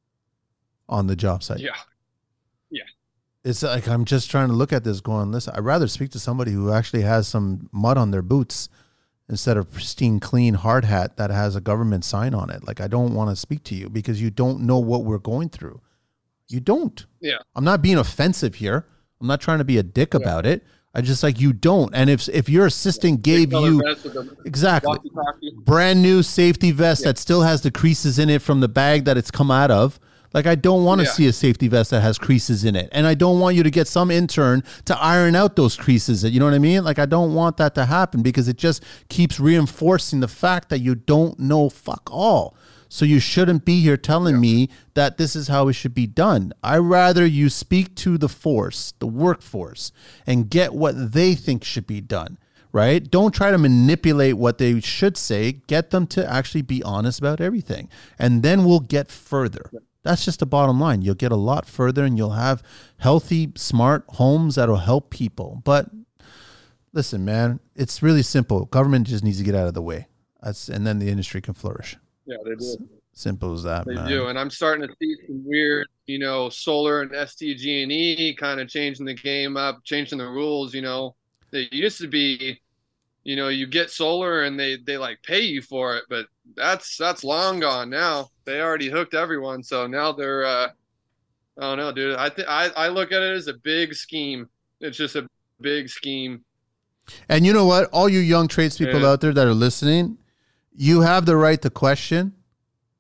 on the job site. Yeah. Yeah. It's like I'm just trying to look at this going, listen, I'd rather speak to somebody who actually has some mud on their boots instead of pristine, clean hard hat that has a government sign on it. Like, I don't want to speak to you because you don't know what we're going through. You don't. Yeah. I'm not being offensive here. I'm not trying to be a dick yeah. about it. I just like you don't. And if if your assistant yeah. gave you exactly brand new safety vest yeah. that still has the creases in it from the bag that it's come out of, like, I don't want to yeah. see a safety vest that has creases in it. And I don't want you to get some intern to iron out those creases. You know what I mean? Like, I don't want that to happen because it just keeps reinforcing the fact that you don't know fuck all. So you shouldn't be here telling yeah. me that this is how it should be done. I rather you speak to the force, the workforce, and get what they think should be done, right? Don't try to manipulate what they should say. Get them to actually be honest about everything. And then we'll get further. Yeah. That's just the bottom line. You'll get a lot further and you'll have healthy, smart homes that'll help people. But listen, man, it's really simple. Government just needs to get out of the way. That's, and then the industry can flourish. Yeah, they do. Simple as that, they man. do. And I'm starting to see some weird, you know, solar and S T G and E kind of changing the game up, changing the rules. You know, they used to be, you know, you get solar and they, they like pay you for it, but that's, that's long gone now. They already hooked everyone. So now they're, uh, I don't know, dude. I think I, I look at it as a big scheme. It's just a big scheme. And you know what? All you young tradespeople yeah. out there that are listening, you have the right to question.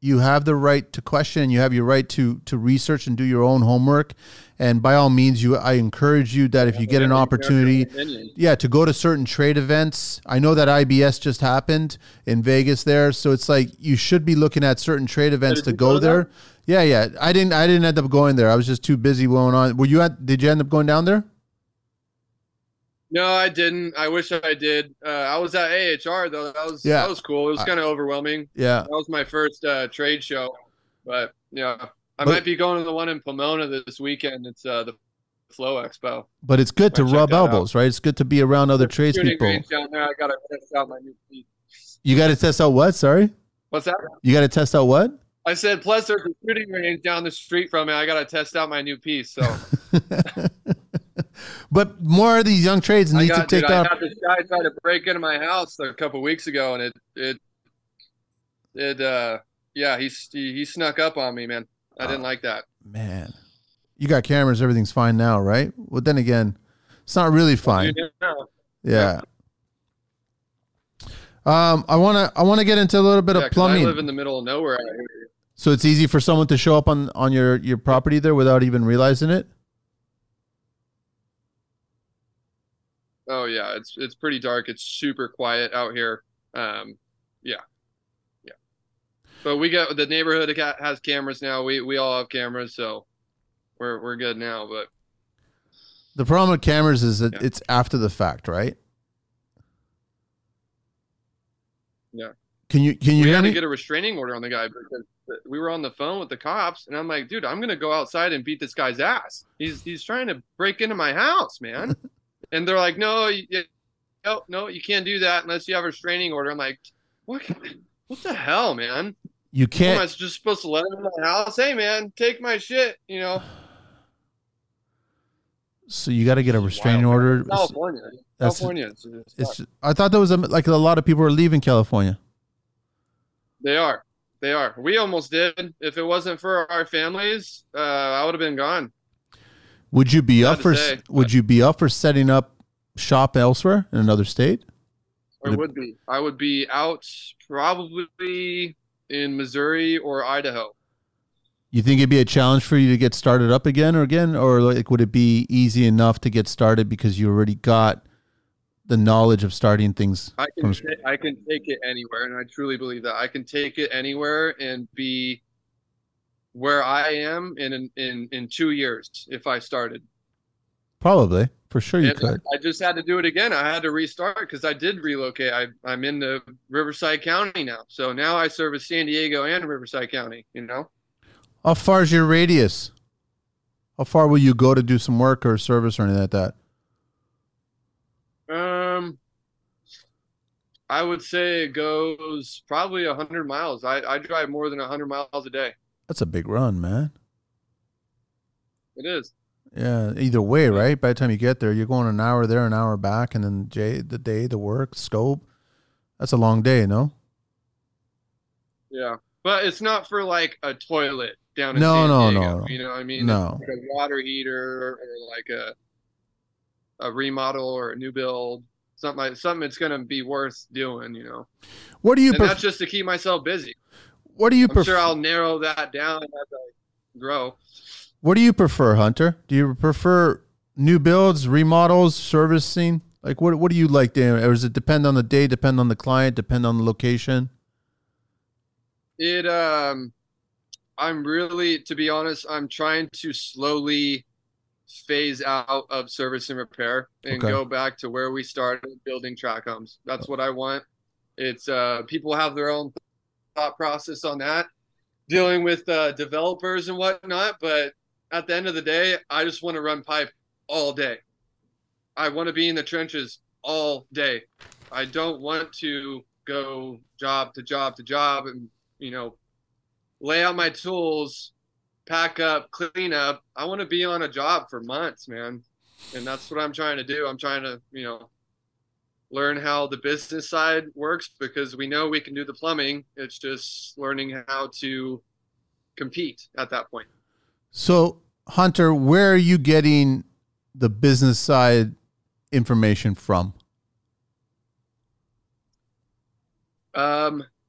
you have the right to question. You have your right to to research and do your own homework. And by all means, you I encourage you that if you get an opportunity, yeah, to go to certain trade events. I know that I B S just happened in Vegas there, so it's like you should be looking at certain trade events to go there. Yeah, yeah. I didn't I didn't end up going there. I was just too busy going on. Were you at? Did you end up going down there? No, I didn't. I wish I did. Uh, I was at A H R though. That was Yeah. that was cool. It was kind of overwhelming. Yeah. That was my first uh, trade show, but yeah, I But- might be going to the one in Pomona this weekend. It's uh, the Flow Expo. But it's good to Might check rub that elbows, right? It's good to be around other Shooting tradespeople. range down there. I gotta test out my new piece. You got to test out what? Sorry, What's that? you got to test out what? I said, plus there's a shooting range down the street from me. I gotta test out my new piece. So But more of these young trades I need got, to take dude, I off. had this guy try to break into my house a couple weeks ago, and it it it uh yeah he he, he snuck up on me, man. I didn't Oh. like that. Man, you got cameras. Everything's fine now, right? Well, then again, it's not really fine. You know, Yeah. Um, I want to I want to get into a little bit yeah, of 'cause I plumbing. live in the middle of nowhere out here. So it's easy for someone to show up on on your your property there without even realizing it. Oh yeah, it's it's pretty dark. It's super quiet out here. Um, yeah, yeah. But we got the neighborhood got, has cameras now. We we all have cameras, so we're we're good now. But The problem with cameras is that Yeah. it's after the fact, right? Yeah. Can you can you we hear had me? to get a restraining order on the guy because we were on the phone with the cops, and I'm like, dude, I'm gonna go outside and beat this guy's ass. He's he's trying to break into my house, man. And they're like, no, you, no, no, you can't do that unless you have a restraining order. I'm like, what? What the hell, man? You What, am I can't. just supposed to let him in my house? Hey, man, take my shit. You know, So you got to get a restraining Wild, man. order. It's- California, that's- California. It's, it's It's. tough. I thought there was a, like a lot of people are leaving California. They are, they are. We almost did. If it wasn't for our families, uh, I would have been gone. Would you be Sad up to for? say, Would but- you be up for setting up shop elsewhere in another state? I would be. I would be out probably in Missouri or Idaho. You think it'd be a challenge for you to get started up again or again, or like would it be easy enough to get started because you already got the knowledge of starting things? I can From- ta- I can take it anywhere, and I truly believe that I can take it anywhere and be where I am in in in, in two years if I started. Probably, for sure, you And could. I just had to do it again. I had to restart because I did relocate. I I'm in the Riverside County now, so now I service San Diego and Riverside County. You know, How far is your radius? How far will you go to do some work or service or anything like that? um, I would say it goes probably a hundred miles. I I drive more than a hundred miles a day. That's a big run, man. It is. Yeah, either way, right? By the time you get there, you're going an hour there, an hour back, and then Jay, the day, the work, scope. That's a long day, no? Yeah, but it's not for like a toilet down in No, San no, Diego. no, no. You know what I mean? No. It's like a water heater or like a a remodel or a new build. Something like something that's gonna be worth doing, you know. What do you And pref- that's just to keep myself busy. What do you I'm prefer? sure I'll narrow that down as I grow. What do you prefer, Hunter? Do you prefer new builds, remodels, servicing? Like, what what do you like, Dan? Or does it depend on the day, depend on the client, depend on the location? It um I'm really, to be honest, I'm trying to slowly phase out of service and repair and Okay. go back to where we started building track homes. That's what I want. It's uh people have their own thought process on that, dealing with uh developers and whatnot, but at the end of the day, I just want to run pipe all day. I want to be in the trenches all day. I don't want to go job to job to job and, you know, lay out my tools, pack up, clean up. I want to be on a job for months, man. And that's what I'm trying to do. I'm trying to, you know, learn how the business side works because we know we can do the plumbing. It's just learning how to compete at that point. So, Hunter, where are you getting the business side information from? Um,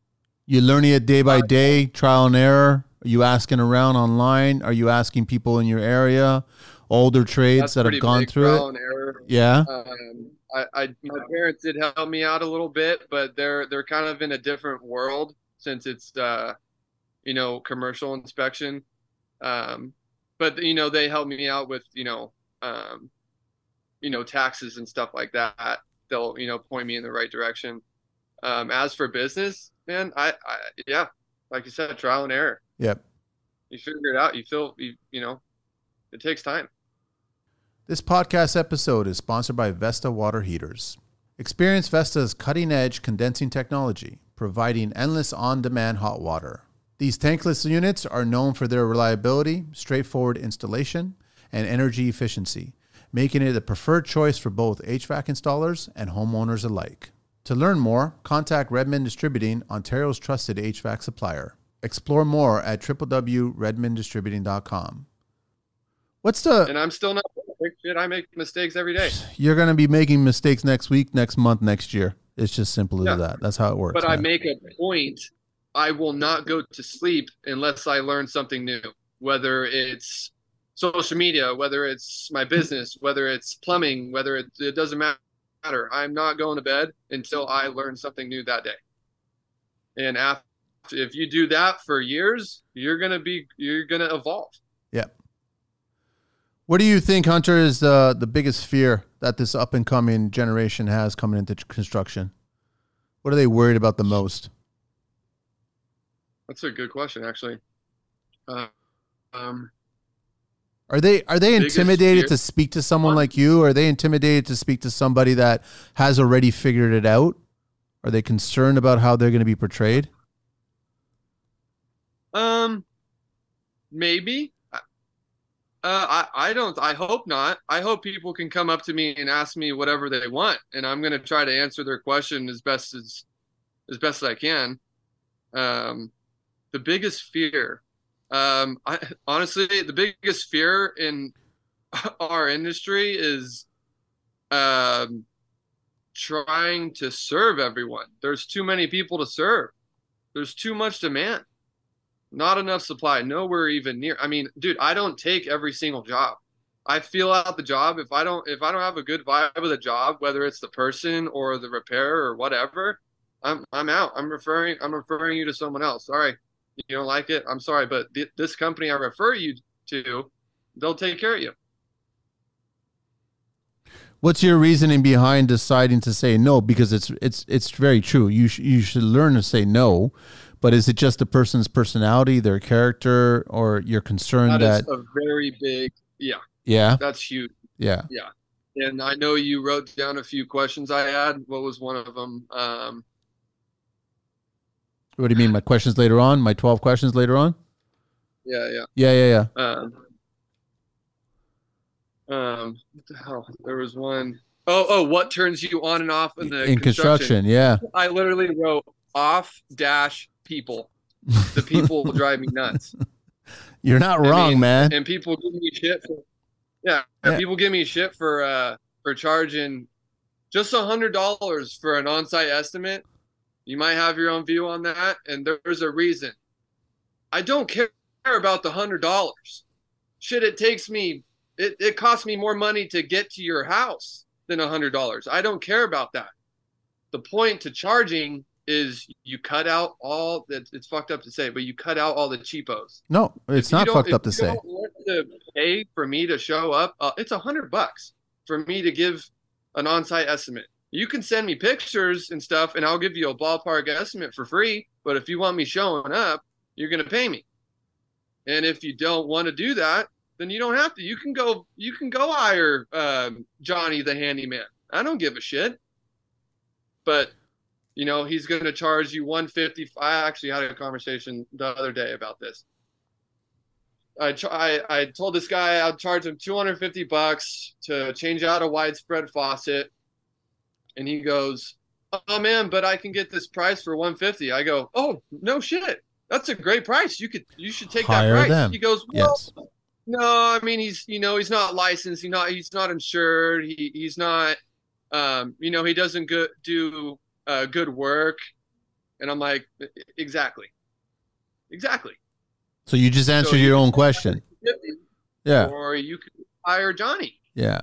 You learning it day by day, trial and error? Are you asking around online? Are you asking people in your area, older trades that have gone through trial it? And error. Yeah. Um, I, I, my parents did help me out a little bit, but they're they're kind of in a different world since it's uh, you know, commercial inspection. Um, but you know, they help me out with you know, um, you know, taxes and stuff like that. They'll you know point me in the right direction. Um, as for business, man, I, I yeah, like you said, trial and error. Yep. You figure it out. You feel you you know, it takes time. This podcast episode is sponsored by Vesta Water Heaters. Experience Vesta's cutting-edge condensing technology, providing endless on-demand hot water. These tankless units are known for their reliability, straightforward installation, and energy efficiency, making it a preferred choice for both H V A C installers and homeowners alike. To learn more, contact Redmond Distributing, Ontario's trusted H V A C supplier. Explore more at w w w dot redmond distributing dot com. What's the... And I'm still not perfect. Shit, I make mistakes every day. You're going to be making mistakes next week, next month, next year. It's just simple Yeah. as that. That's how it works. But I man. make a point. I will not go to sleep unless I learn something new, whether it's social media, whether it's my business, whether it's plumbing, whether it, it doesn't matter. I'm not going to bed until I learn something new that day. And after, if you do that for years, you're going to be, you're going to evolve. Yep. What do you think, Hunter, is uh, the biggest fear that this up-and-coming generation has coming into construction? What are they worried about the most? That's a good question, actually. Uh, um, Are they are they biggest intimidated fear- to speak to someone like you? Are they intimidated to speak to somebody that has already figured it out? Are they concerned about how they're going to be portrayed? Um, maybe. Uh, I, I don't, I hope not. I hope people can come up to me and ask me whatever they want, and I'm going to try to answer their question as best as, as best as I can. Um, the biggest fear, um, I, honestly, the biggest fear in our industry is, um, trying to serve everyone. There's too many people to serve. There's too much demand. Not enough supply, nowhere even near. I mean, dude, I don't take every single job. I feel out the job. If I don't, if I don't have a good vibe with the job, whether it's the person or the repair or whatever, I'm, I'm out. I'm referring, I'm referring you to someone else. Sorry, you don't like it. I'm sorry, but th- this company I refer you to, they'll take care of you. What's your reasoning behind deciding to say no? Because it's it's it's very true. You sh- you should learn to say no. But is it just the person's personality, their character, or you're concerned That is that? a very big, yeah, Yeah, that's huge. yeah. Yeah. And I know you wrote down a few questions I had. What was one of them? Um, What do you mean? My questions later on? My twelve questions later on? yeah, yeah. Yeah, yeah, yeah. Um, um, what the hell? There was one. Oh, oh, what turns you on and off in the In construction, yeah. I literally wrote off dash people. The people drive me nuts. You're not I wrong, mean, man. And people give me shit for, yeah, Yeah. people give me shit for uh for charging just a hundred dollars for an on-site estimate. You might have your own view on that, and there's a reason. I don't care about the hundred dollars. Shit, it takes me it, it costs me more money to get to your house than a hundred dollars. I don't care about that. The point to charging is you cut out all that. It's fucked up to say, but you cut out all the cheapos. No, it's If you not don't- fucked if up to you say. don't want to pay for me to show up, uh, it's a hundred bucks for me to give an on-site estimate. You can send me pictures and stuff, and I'll give you a ballpark estimate for free. But if you want me showing up, you're gonna pay me. And if you don't want to do that, then you don't have to. You can go. You can go hire um, Johnny the handyman. I don't give a shit. But you know, he's going to charge you one hundred fifty dollars. I actually had a conversation the other day about this. I, I, I told this guy I'd charge him two hundred fifty bucks to change out a widespread faucet. And he goes, oh man, but I can get this price for one hundred fifty dollars. I go, oh, no shit. That's a great price. You could, you should take Hire that price. them. He goes, well, Yes. no, I mean, he's, you know, he's not licensed. He's not, he's not insured. He, he's not, um, you know, he doesn't go, do uh, good work. And I'm like, exactly. Exactly. So you just answered So your you own question. Yeah. Or you could hire Johnny. Yeah.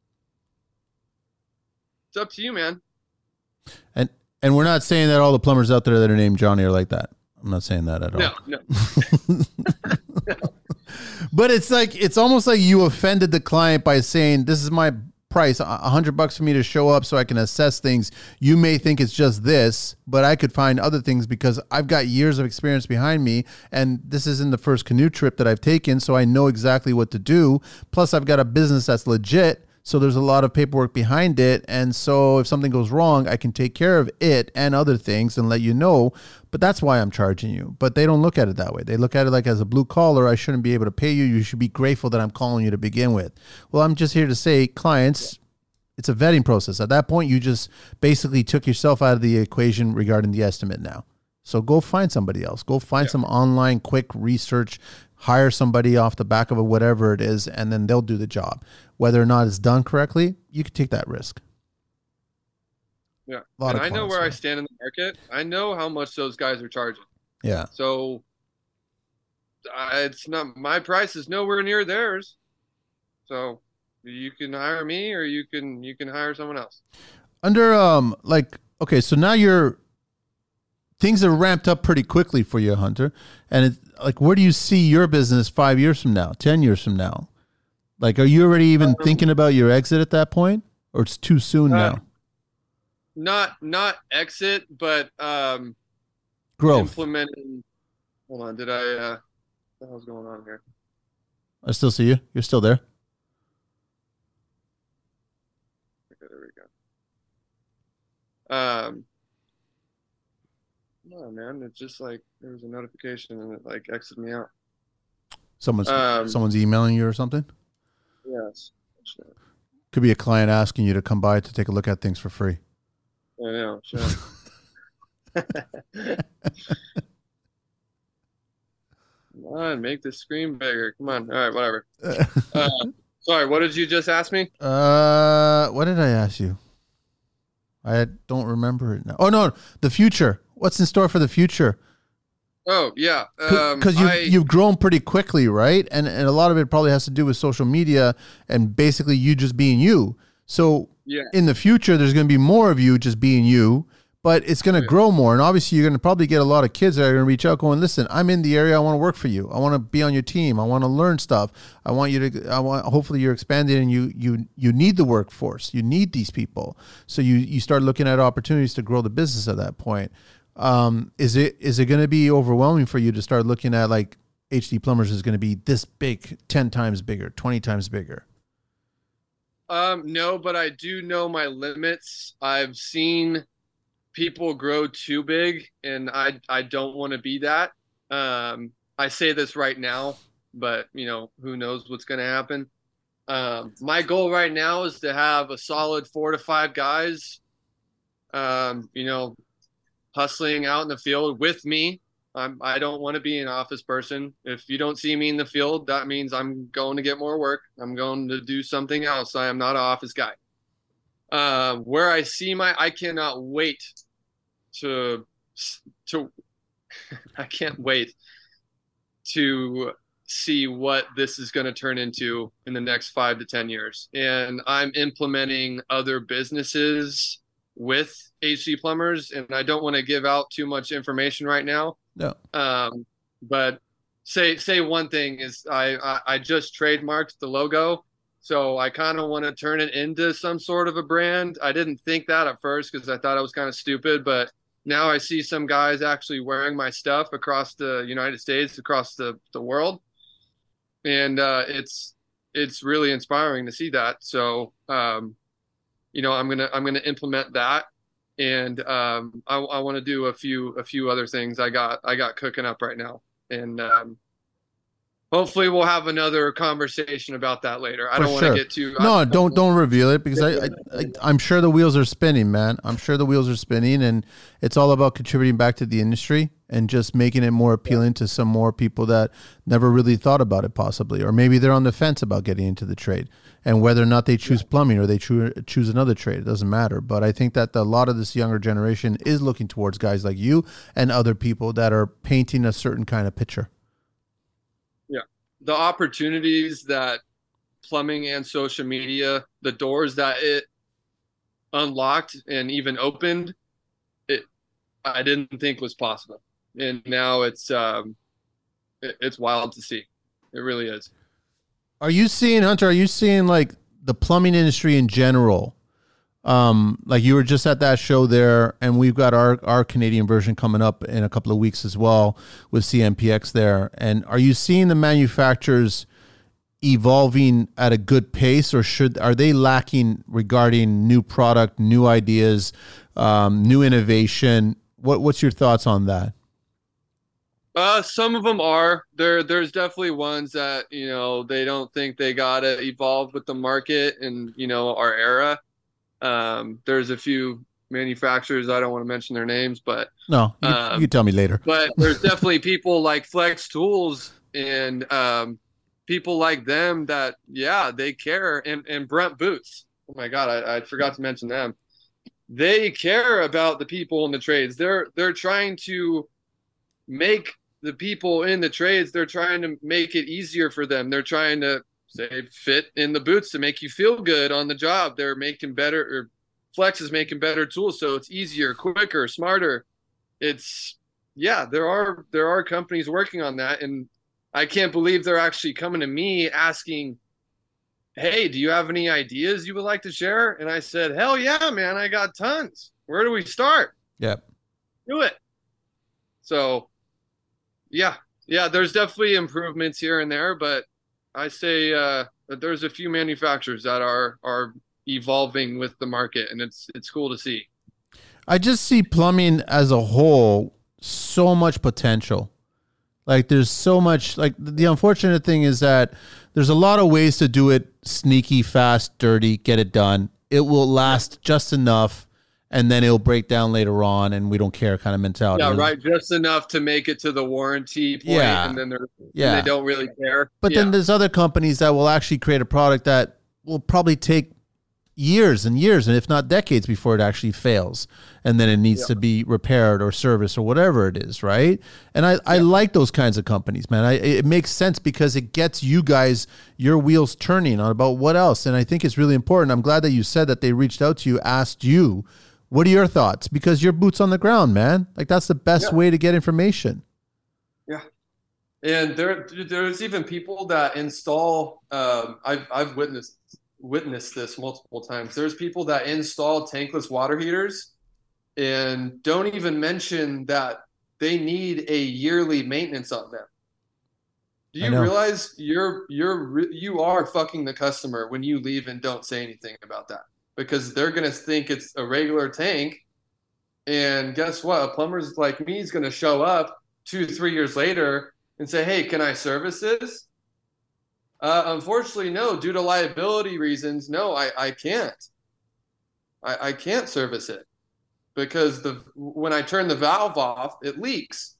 It's up to you, man. And and we're not saying that all the plumbers out there that are named Johnny are like that. I'm not saying that at all. No, no. no. But it's like, it's almost like you offended the client by saying, this is my price, a hundred bucks for me to show up so I can assess things. You may think it's just this, but I could find other things because I've got years of experience behind me, and this isn't the first canoe trip that I've taken, so I know exactly what to do. Plus, I've got a business that's legit, so there's a lot of paperwork behind it, and so if something goes wrong, I can take care of it and other things and let you know. But that's why I'm charging you. But they don't look at it that way. They look at it like, as a blue collar, I shouldn't be able to pay you. You should be grateful that I'm calling you to begin with. Well, I'm just here to say, clients, it's a vetting process. At that point, you just basically took yourself out of the equation regarding the estimate now. So go find somebody else. Go find yeah. some online quick research, hire somebody off the back of it, whatever it is, and then they'll do the job. Whether or not it's done correctly, you can take that risk. Yeah. And I know where I stand in the market. I know how much those guys are charging. Yeah. So uh, it's not, my price is nowhere near theirs. So you can hire me, or you can, you can hire someone else. Under, um, like, okay, so now you're, things are ramped up pretty quickly for you, Hunter. And it's like, where do you see your business five years from now, ten years from now? Like, are you already even um, thinking about your exit at that point, or it's too soon uh, now? Not, not exit, but um, growth. Implementing. Hold on, did I? Uh, what the hell's going on here? I still see you. You're still there. Okay, there we go. Um, no, man, it's just like there was a notification and it like exited me out. Someone's um, someone's emailing you or something. Yes. Sure. Could be a client asking you to come by to take a look at things for free. I know, sure. Come on, make the screen bigger. Come on. All right, whatever. Uh, sorry, what did you just ask me? Uh, what did I ask you? I don't remember it now. Oh, no, the future. What's in store for the future? Oh, yeah. Because um, you, you've grown pretty quickly, right? And, and a lot of it probably has to do with social media and basically you just being you. So yeah. in the future, there's going to be more of you just being you, but it's going to yeah. grow more. And obviously, you're going to probably get a lot of kids that are going to reach out going, listen, I'm in the area. I want to work for you. I want to be on your team. I want to learn stuff. I want you to, I want, hopefully you're expanding and you, you, you need the workforce. You need these people. So you, you start looking at opportunities to grow the business at that point. Um, is it, is it going to be overwhelming for you to start looking at like H D Plumbers is going to be this big, ten times bigger, twenty times bigger? Um, no, but I do know my limits. I've seen people grow too big and I, I don't want to be that. Um, I say this right now, but you know, who knows what's going to happen. Um, my goal right now is to have a solid four to five guys, um, you know, hustling out in the field with me. I'm, I don't want to be an office person. If you don't see me in the field, that means I'm going to get more work. I'm going to do something else. I am not an office guy. Uh, where I see my, I cannot wait to, to, I can't wait to see what this is going to turn into in the next five to ten years. And I'm implementing other businesses with H D Plumbers, and I don't want to give out too much information right now. No. Um, but say say one thing is I, I, I just trademarked the logo, so I kind of want to turn it into some sort of a brand. I didn't think that at first because I thought it was kind of stupid, but now I see some guys actually wearing my stuff across the United States, across the, the world, and uh, it's it's really inspiring to see that. So um, you know, I'm gonna I'm gonna implement that. And um, I, I want to do a few a few other things I got I got cooking up right now, and um, hopefully we'll have another conversation about that later. I For don't want sure. to get too no I, don't don't reveal it because I, I, I I'm sure the wheels are spinning, man. I'm sure the wheels are spinning, and it's all about contributing back to the industry and just making it more appealing to some more people that never really thought about it possibly, or maybe they're on the fence about getting into the trade and whether or not they choose plumbing or they choo- choose another trade. It doesn't matter. But I think that the, a lot of this younger generation is looking towards guys like you and other people that are painting a certain kind of picture. Yeah. The opportunities that plumbing and social media, the doors that it unlocked and even opened, it I didn't think was possible. And now it's um it, it's wild to see. It really is. Are you seeing, Hunter, are you seeing like the plumbing industry in general? Um, like you were just at that show there, and we've got our, our Canadian version coming up in a couple of weeks as well with C M P X there. And are you seeing the manufacturers evolving at a good pace, or should are they lacking regarding new product, new ideas, um, new innovation? What what's your thoughts on that? Uh, some of them are there. There's definitely ones that, you know, they don't think they gotta evolve with the market and, you know, our era. Um, there's a few manufacturers, I don't want to mention their names, but No, you, um, you can tell me later. but there's definitely people like Flex Tools and um, people like them that, yeah, they care. And and Brent Boots. Oh my God, I, I forgot to mention them. They care about the people in the trades. They're they're trying to make the people in the trades, they're trying to make it easier for them. They're trying to say fit in the boots to make you feel good on the job. They're making better, or Flex is making better tools so it's easier, quicker, smarter. It's yeah, there are there are companies working on that, and I can't believe they're actually coming to me asking, "Hey, do you have any ideas you would like to share?" And I said, "Hell yeah, man, I got tons. Where do we start?" Yep. Do it. So Yeah, yeah, there's definitely improvements here and there, but I say uh, that there's a few manufacturers that are are evolving with the market, and it's it's cool to see. I just see plumbing as a whole so much potential. Like there's so much, like the unfortunate thing is that there's a lot of ways to do it sneaky, fast, dirty, get it done. It will last just enough, and then it'll break down later on, and we don't care kind of mentality. Yeah, right. Just enough to make it to the warranty point, Yeah. and then they're Yeah. and they don't really care. But yeah. then there's other companies that will actually create a product that will probably take years and years, and if not decades, before it actually fails, and then it needs Yeah. to be repaired or serviced or whatever it is, right? And I, yeah. I like those kinds of companies, man. I, it makes sense because it gets you guys, your wheels turning on about what else. And I think it's really important. I'm glad that you said that they reached out to you, asked you, what are your thoughts? Because you're boots on the ground, man. Like that's the best Yeah. way to get information. Yeah. And there, there's even people that install. Um, I've I've witnessed witnessed this multiple times. There's people that install tankless water heaters and don't even mention that they need a yearly maintenance on them. Do I you know. realize you're you're you are fucking the customer when you leave and don't say anything about that? Because they're gonna think it's a regular tank, and guess what? A plumber's like me is gonna show up two, three years later and say, "Hey, can I service this?" Uh, unfortunately, no. Due to liability reasons, no, I, I can't. I, I can't service it because the when I turn the valve off, it leaks.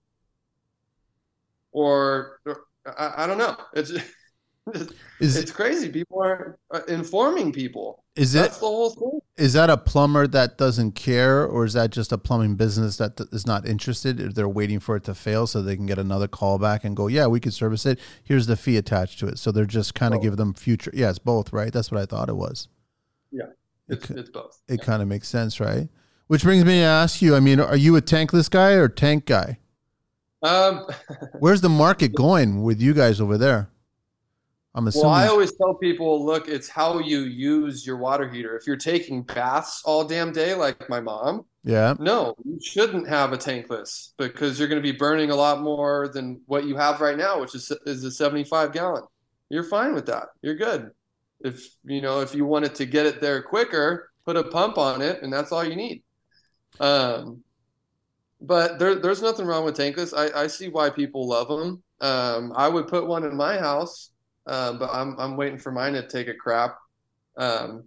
Or, or I, I don't know. It's Is it's crazy. People are informing people. Is That's it the whole thing. Is that a plumber that doesn't care, or is that just a plumbing business that is not interested? If they're waiting for it to fail so they can get another call back and go, yeah, we could service it. Here's the fee attached to it. So they're just kind of give them future. Yeah, it's both, right? That's what I thought it was. Yeah, it's, it, it's both. It yeah. kind of makes sense, right? Which brings me to ask you, I mean, are you a tankless guy or tank guy? Um, Where's the market going with you guys over there? I'm assuming. Well, I always tell people, look, it's how you use your water heater. If you're taking baths all damn day, like my mom, yeah, no, you shouldn't have a tankless because you're going to be burning a lot more than what you have right now, which is is a seventy-five gallon. You're fine with that. You're good. If you know, if you wanted to get it there quicker, put a pump on it, and that's all you need. Um, but there, there's nothing wrong with tankless. I, I see why people love them. Um, I would put one in my house. Uh, but I'm I'm waiting for mine to take a crap. Um,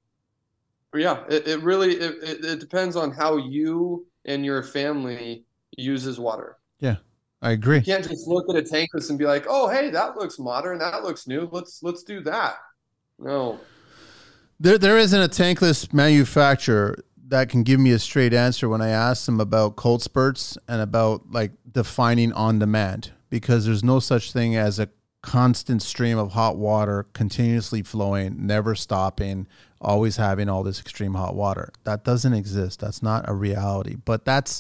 but yeah, it, it really it, it, it depends on how you and your family uses water. Yeah, I agree. You can't just look at a tankless and be like, "Oh, hey, that looks modern. That looks new. Let's let's do that." No. There, there isn't a tankless manufacturer that can give me a straight answer when I ask them about cold spurts and about like defining on demand, because there's no such thing as a constant stream of hot water continuously flowing, never stopping, always having all this extreme hot water. That doesn't exist. That's not a reality. But that's,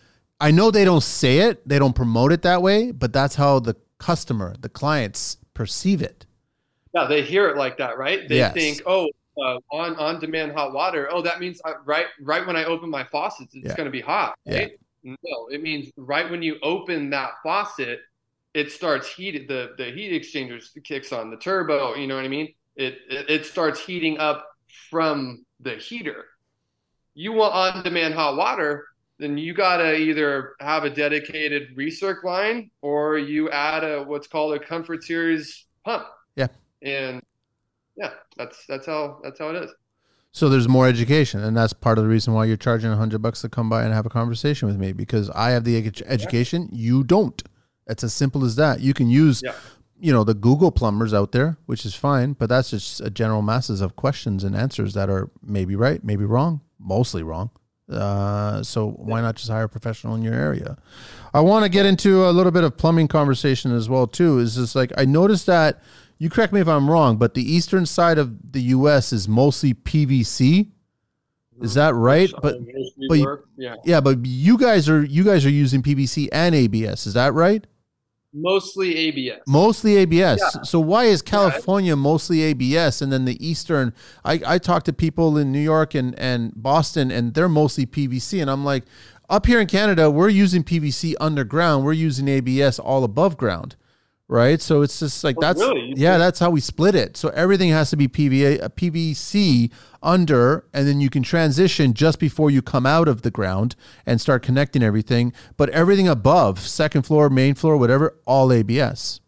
I know they don't say it, they don't promote it that way, but that's how the customer, the clients perceive it. Yeah, they hear it like that, right? They Yes. think, oh, uh, on on demand hot water. Oh, that means I, right right when I open my faucets, it's Yeah. going to be hot, right? Yeah. No, it means right when you open that faucet, it starts heated. The the heat exchangers kicks on, the turbo. You know what I mean? It it, it starts heating up from the heater. You want on demand hot water, then you gotta either have a dedicated recirc line or you add a what's called a Comfort Series pump. Yeah. And yeah, that's that's how that's how it is. So there's more education, and that's part of the reason why you're charging a hundred bucks to come by and have a conversation with me, because I have the ed- education, you don't. It's as simple as that. You can use, Yeah. you know, the Google plumbers out there, which is fine, but that's just a general masses of questions and answers that are maybe right, maybe wrong, mostly wrong. Uh, so why not just hire a professional in your area? I want to get into a little bit of plumbing conversation as well too. Is just like, I noticed that, you correct me if I'm wrong, but the eastern side of the U S is mostly P V C. Is that right? But but you, yeah, yeah, but you guys are you guys are using P V C and A B S. Is that right? mostly A B S. Mostly A B S. Yeah. So why is California mostly A B S and then the eastern? I I talk to people in New York and and Boston and they're mostly P V C, and I'm like, up here in Canada we're using P V C underground. We're using A B S all above ground. Right, so it's just like Oh, that's really? yeah, that's how we split it. So everything has to be P V A, P V C under, and then you can transition just before you come out of the ground and start connecting everything. But everything above, second floor, main floor, whatever, all A B S.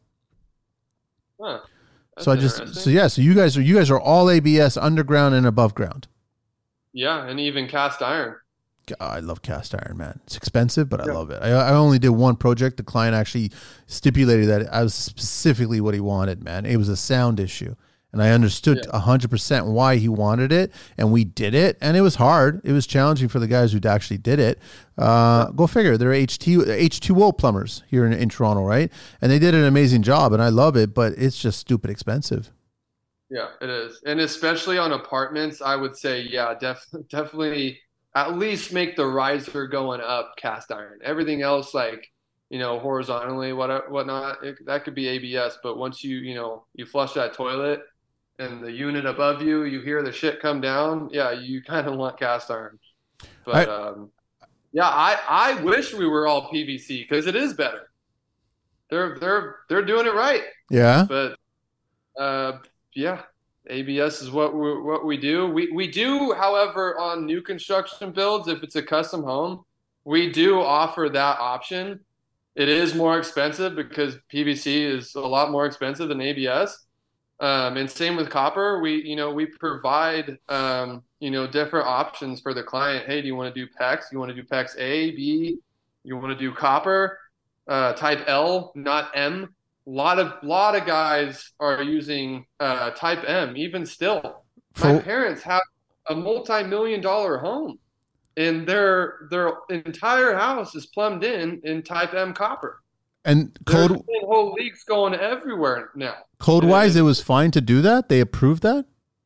Huh. That's So I just interesting. so yeah, so you guys are you guys are all A B S underground and above ground. Yeah, and even cast iron. God, I love cast iron, man. It's expensive, but I Yeah. love it. I, I only did one project. The client actually stipulated that I was specifically what he wanted, man. It was a sound issue. And I understood Yeah. one hundred percent why he wanted it. And we did it. And it was hard. It was challenging for the guys who actually did it. Uh, go figure. They're H two O plumbers here in, in Toronto, right? And they did an amazing job. And I love it, but it's just stupid expensive. Yeah, it is. And especially on apartments, I would say, yeah, def- definitely at least make the riser going up cast iron. Everything else, like, you know, horizontally, what whatnot, it, that could be A B S. But once you, you know, you flush that toilet and the unit above you, you hear the shit come down. Yeah, you kind of want cast iron. But I- um, yeah, I I wish we were all P V C because it is better. They're they're they're doing it right. Yeah. But uh, yeah, A B S is what we what we do. We we do, however, on new construction builds, if it's a custom home, we do offer that option. It is more expensive because P V C is a lot more expensive than A B S. Um, and same with copper. We you know we provide um, you know different options for the client. Hey, do you want to do PEX? You want to do PEX A, B? You want to do copper? Uh, type L, not M. A lot of lot of guys are using uh, Type M, even still. My For- parents have a multi-million dollar home, and their their entire house is plumbed in in Type M copper. And There's code been whole leaks going everywhere now. code wise, it was fine to do that. They approved that.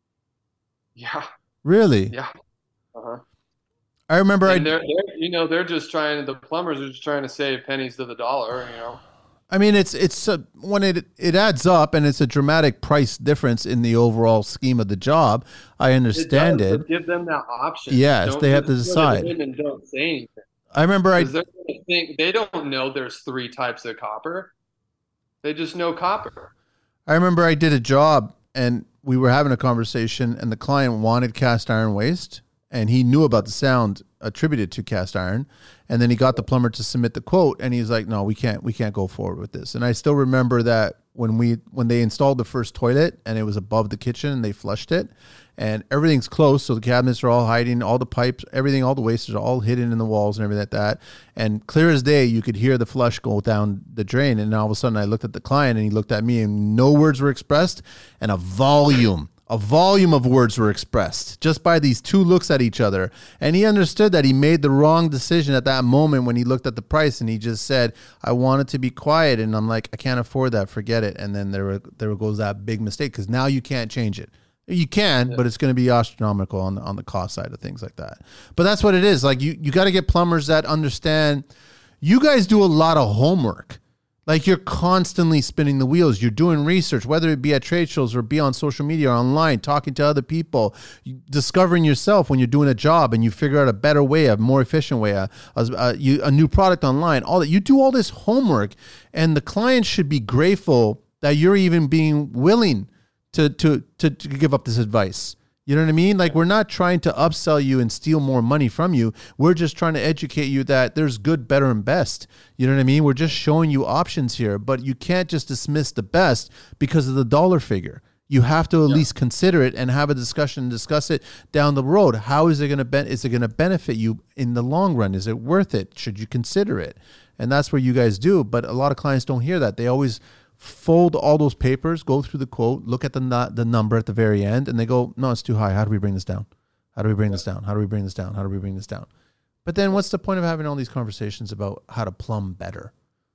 Yeah, Really? yeah. Uh-huh. I remember I And they're, they're you know they're just trying. The plumbers are just trying to save pennies to the dollar. You know. I mean, it's it's a, when it it adds up, and it's a dramatic price difference in the overall scheme of the job. I understand does, it. but give them that option. Yes, Don't they have just to put it decide. in and don't say anything. I remember I 'Cause they're gonna think they don't know there's three types of copper. They just know copper. I remember I did a job, and we were having a conversation, and the client wanted cast iron waste, and he knew about the sound attributed to cast iron. And then he got the plumber to submit the quote, and he's like, no, we can't, we can't go forward with this. And I still remember that when we, when they installed the first toilet and it was above the kitchen and they flushed it and everything's close. So the cabinets are all hiding, all the pipes, everything, all the waste is all hidden in the walls and everything like that. And clear as day, you could hear the flush go down the drain. And all of a sudden I looked at the client and he looked at me and no words were expressed and a volume A volume of words were expressed just by these two looks at each other. And he understood that he made the wrong decision at that moment when he looked at the price and he just said, I want it to be quiet. And I'm like, I can't afford that. Forget it. And then there, there goes that big mistake because now you can't change it. You can, yeah. but it's going to be astronomical on the, on the cost side of things like that. But that's what it is. Like you, you got to get plumbers that understand. You guys do a lot of homework. Like you're constantly spinning the wheels. You're doing research, whether it be at trade shows or be on social media or online, talking to other people, discovering yourself when you're doing a job and you figure out a better way, a more efficient way, a, a, you, a new product online, all that. You do all this homework and the client should be grateful that you're even being willing to, to, to, to give up this advice. You know what I mean? Like we're not trying to upsell you and steal more money from you. We're just trying to educate you that there's good, better, and best. You know what I mean? We're just showing you options here, but you can't just dismiss the best because of the dollar figure. You have to at yeah. least consider it and have a discussion and discuss it down the road. How is it going to be- is it going to benefit you in the long run? Is it worth it? Should you consider it? And that's what you guys do. But a lot of clients don't hear that. They always fold all those papers, go through the quote, look at the the number at the very end, and they go, no, it's too high. How do we bring this down? How do we bring this down? How do we bring this down? How do we bring this down? But then what's the point of having all these conversations about how to plumb better?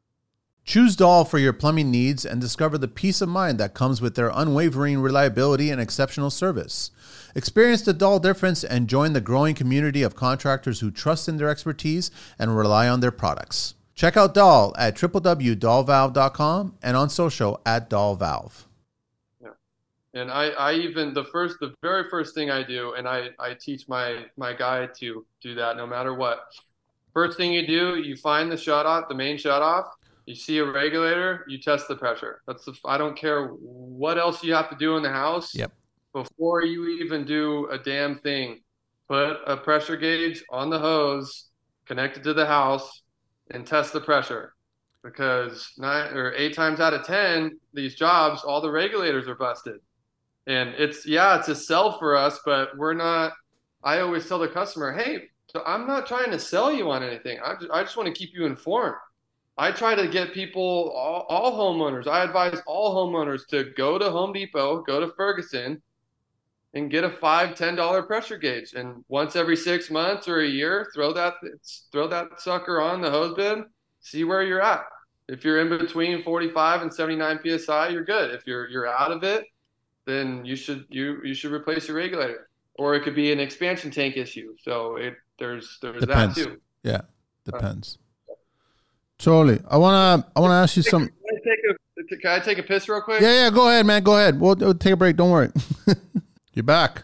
Choose Dahl for your plumbing needs and discover the peace of mind that comes with their unwavering reliability and exceptional service. Experience the Dahl difference and join the growing community of contractors who trust in their expertise and rely on their products. Check out Dahl at w w w dot dahl valve dot com and on social at Dahl Valve. Yeah. And I, I even, the first, the very first thing I do, and I, I teach my, my guy to do that no matter what. First thing you do, you find the shut off, the main shut off, you see a regulator, you test the pressure. That's the, I don't care what else you have to do in the house. Yep. Before you even do a damn thing, put a pressure gauge on the hose, connect it to the house, and test the pressure, because nine or eight times out of ten, these jobs, all the regulators are busted. And it's, yeah, it's a sell for us, but we're not, I always tell the customer, hey, so I'm not trying to sell you on anything. I just, I just want to keep you informed. I try to get people, all, all homeowners, I advise all homeowners to go to Home Depot, go to Ferguson, and get a five, ten dollar pressure gauge. And once every six months or a year, throw that throw that sucker on the hose bib, see where you're at. If you're in between forty-five and seventy-nine P S I, you're good. If you're you're out of it, then you should you you should replace your regulator. Or it could be an expansion tank issue. So it there's there's depends. that too. Yeah, depends. Uh, totally. I wanna I wanna ask you some. Can I take a, can I take a piss real quick? Yeah, yeah. Go ahead, man. Go ahead. We'll, we'll take a break. Don't worry. You're back.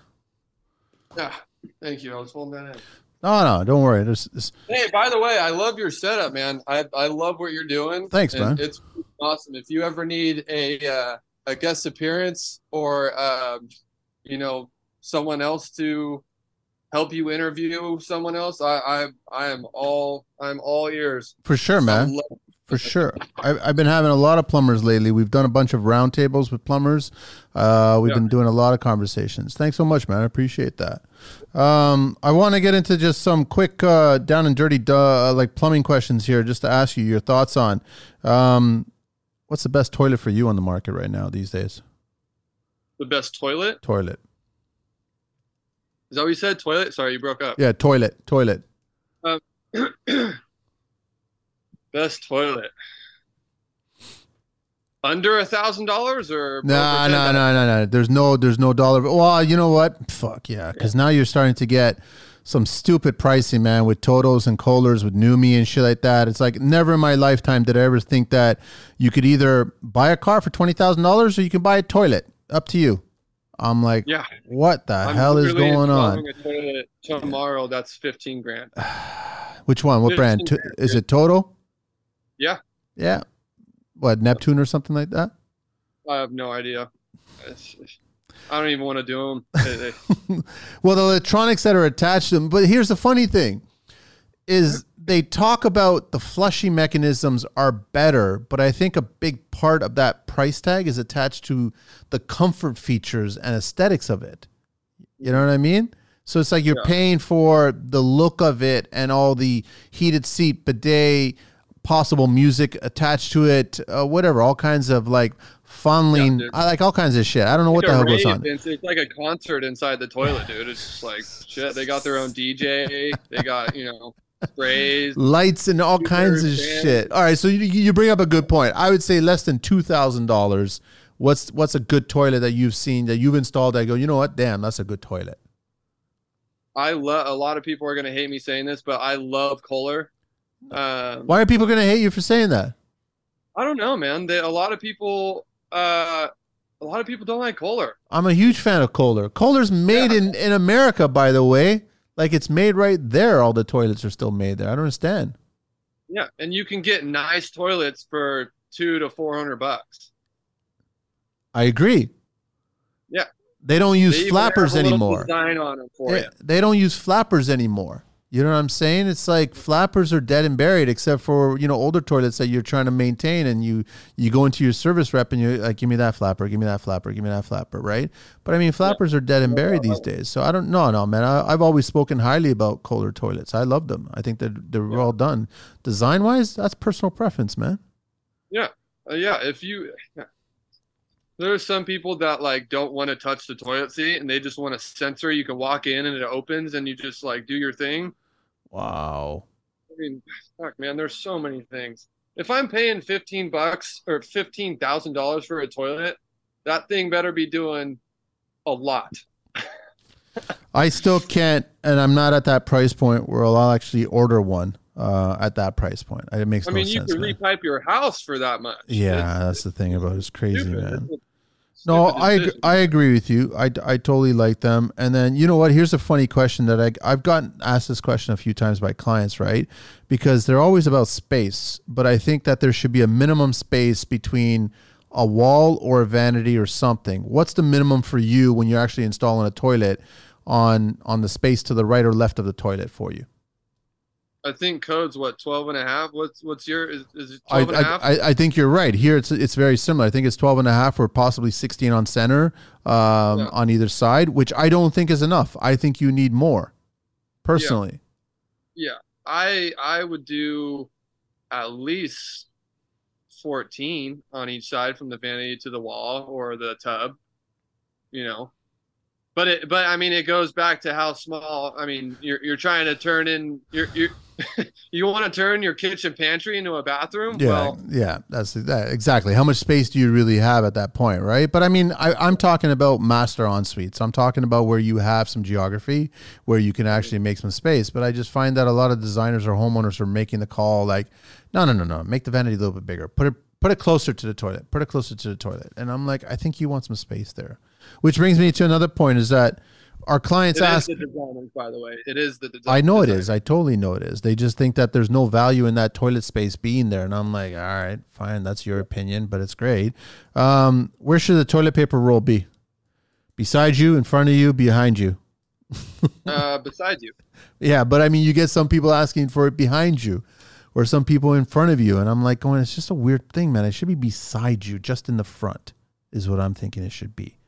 Yeah, thank you. I was holding that in. No, no, don't worry. There's, there's... Hey, by the way, I love your setup, man. I I love what you're doing. Thanks, man. It's awesome. If you ever need a uh, a guest appearance or um, you know, someone else to help you interview someone else, I I I am all I'm all ears. For sure, man. For sure. I've, I've been having a lot of plumbers lately. We've done a bunch of roundtables with plumbers. Uh, we've yeah. been doing a lot of conversations. Thanks so much, man. I appreciate that. Um, I want to get into just some quick uh, down and dirty uh, like plumbing questions here just to ask you your thoughts on. Um, what's the best toilet for you on the market right now these days? The best toilet? Toilet. Is that what you said? Toilet? Sorry, you broke up. Yeah, toilet. Toilet. Um, Best toilet. Under a thousand dollars or no, no, no, no, no. There's no, there's no dollar. Well, you know what? Fuck yeah, because yeah. now you're starting to get some stupid pricing, man, with Totos and Kohlers, with Numi and shit like that. It's like never in my lifetime did I ever think that you could either buy a car for twenty thousand dollars or you can buy a toilet. Up to you. I'm like, yeah. What the I'm hell is going on? A toilet tomorrow, that's fifteen grand. Which one? What brand? Grand. Is it Toto? Yeah. Yeah. What, Neptune or something like that? I have no idea. I don't even want to do them. Well, the electronics that are attached to them. But here's the funny thing is they talk about the flushing mechanisms are better, but I think a big part of that price tag is attached to the comfort features and aesthetics of it. You know what I mean? So it's like you're yeah. paying for the look of it and all the heated seat, bidet, possible music attached to it, uh, whatever, all kinds of like funneling. Yeah, I like all kinds of shit. I don't know what the hell goes on. It's, it's like a concert inside the toilet, dude. It's just like shit. They got their own D J. They got, you know, sprays, lights, and all kinds of fans. Shit. All right, so you, you bring up a good point. I would say less than two thousand dollars. What's what's a good toilet that you've seen that you've installed that I go, you know what? Damn, that's a good toilet. I love. A lot of people are gonna hate me saying this, but I love Kohler. Um, Why are people gonna hate you for saying that? I don't know, man. They, a lot of people, uh, a lot of people don't like Kohler. I'm a huge fan of Kohler. Kohler's made yeah. in in America, by the way. Like it's made right there. All the toilets are still made there. I don't understand. Yeah, and you can get nice toilets for two to four hundred bucks. I agree. Yeah. They don't use they flappers anymore. Design on them for they, you. They don't use flappers anymore. You know what I'm saying? It's like flappers are dead and buried, except for, you know, older toilets that you're trying to maintain, and you you go into your service rep and you're like, give me that flapper, give me that flapper, give me that flapper, right? But I mean, flappers yeah. are dead and buried these days. So I don't know, no, man. I, I've always spoken highly about Kohler toilets. I love them. I think that they're, they're yeah. well done. Design wise, that's personal preference, man. Yeah, uh, yeah. If you. Yeah. There's some people that like don't want to touch the toilet seat and they just want a sensor. You can walk in and it opens and you just like do your thing. Wow. I mean, fuck, man, there's so many things. If I'm paying fifteen bucks or fifteen thousand dollars for a toilet, that thing better be doing a lot. I still can't, and I'm not at that price point where I'll actually order one. Uh, at that price point, it makes I no mean, you sense. can repipe your house for that much. Yeah, it's, that's the thing about it. It's crazy, stupid. man. No, I I agree with you. I, I totally like them. And then, you know what? Here's a funny question that I, I've gotten asked this question a few times by clients, right? Because they're always about space. But I think that there should be a minimum space between a wall or a vanity or something. What's the minimum for you when you're actually installing a toilet on on the space to the right or left of the toilet for you? I think code's what, twelve and a half? What's what's your is, is it twelve I, and a half? I, I think you're right. Here it's it's very similar. I think it's twelve and a half or possibly sixteen on center um, yeah. on either side, which I don't think is enough. I think you need more personally. Yeah. yeah. I I would do at least fourteen on each side from the vanity to the wall or the tub, you know. But it, but I mean, it goes back to how small. I mean, you're you're trying to turn in you're you you want to turn your kitchen pantry into a bathroom. Yeah, well, yeah, that's that exactly. How much space do you really have at that point, right? But I mean, I, I'm talking about master en suites. I'm talking about where you have some geography, where you can actually make some space. But I just find that a lot of designers or homeowners are making the call like, no, no, no, no, make the vanity a little bit bigger. Put it put it closer to the toilet. Put it closer to the toilet. And I'm like, I think you want some space there. Which brings me to another point is that our clients it ask. It is the designers, by the way. It is the design. I know designer. it is. I totally know it is. They just think that there's no value in that toilet space being there. And I'm like, all right, fine. That's your opinion, but it's great. Um, where should the toilet paper roll be? Beside you, in front of you, behind you? uh, beside you. Yeah, but I mean, you get some people asking for it behind you or some people in front of you. And I'm like going, it's just a weird thing, man. It should be beside you, just in the front is what I'm thinking it should be.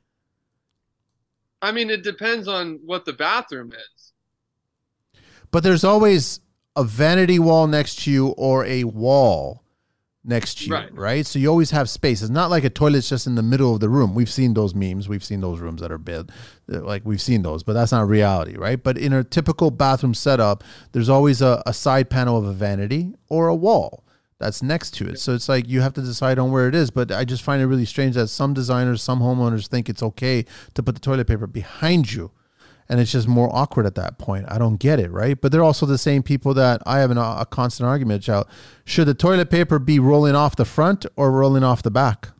I mean, it depends on what the bathroom is. But there's always a vanity wall next to you or a wall next to you, right? right? So you always have space. It's not like a toilet's just in the middle of the room. We've seen those memes. We've seen those rooms that are big. Like we've seen those, but that's not reality, right? But in a typical bathroom setup, there's always a, a side panel of a vanity or a wall that's next to it. So it's like you have to decide on where it is. But I just find it really strange that some designers, some homeowners think it's okay to put the toilet paper behind you. And it's just more awkward at that point. I don't get it, right? But they're also the same people that I have an, a constant argument about. Should the toilet paper be rolling off the front or rolling off the back?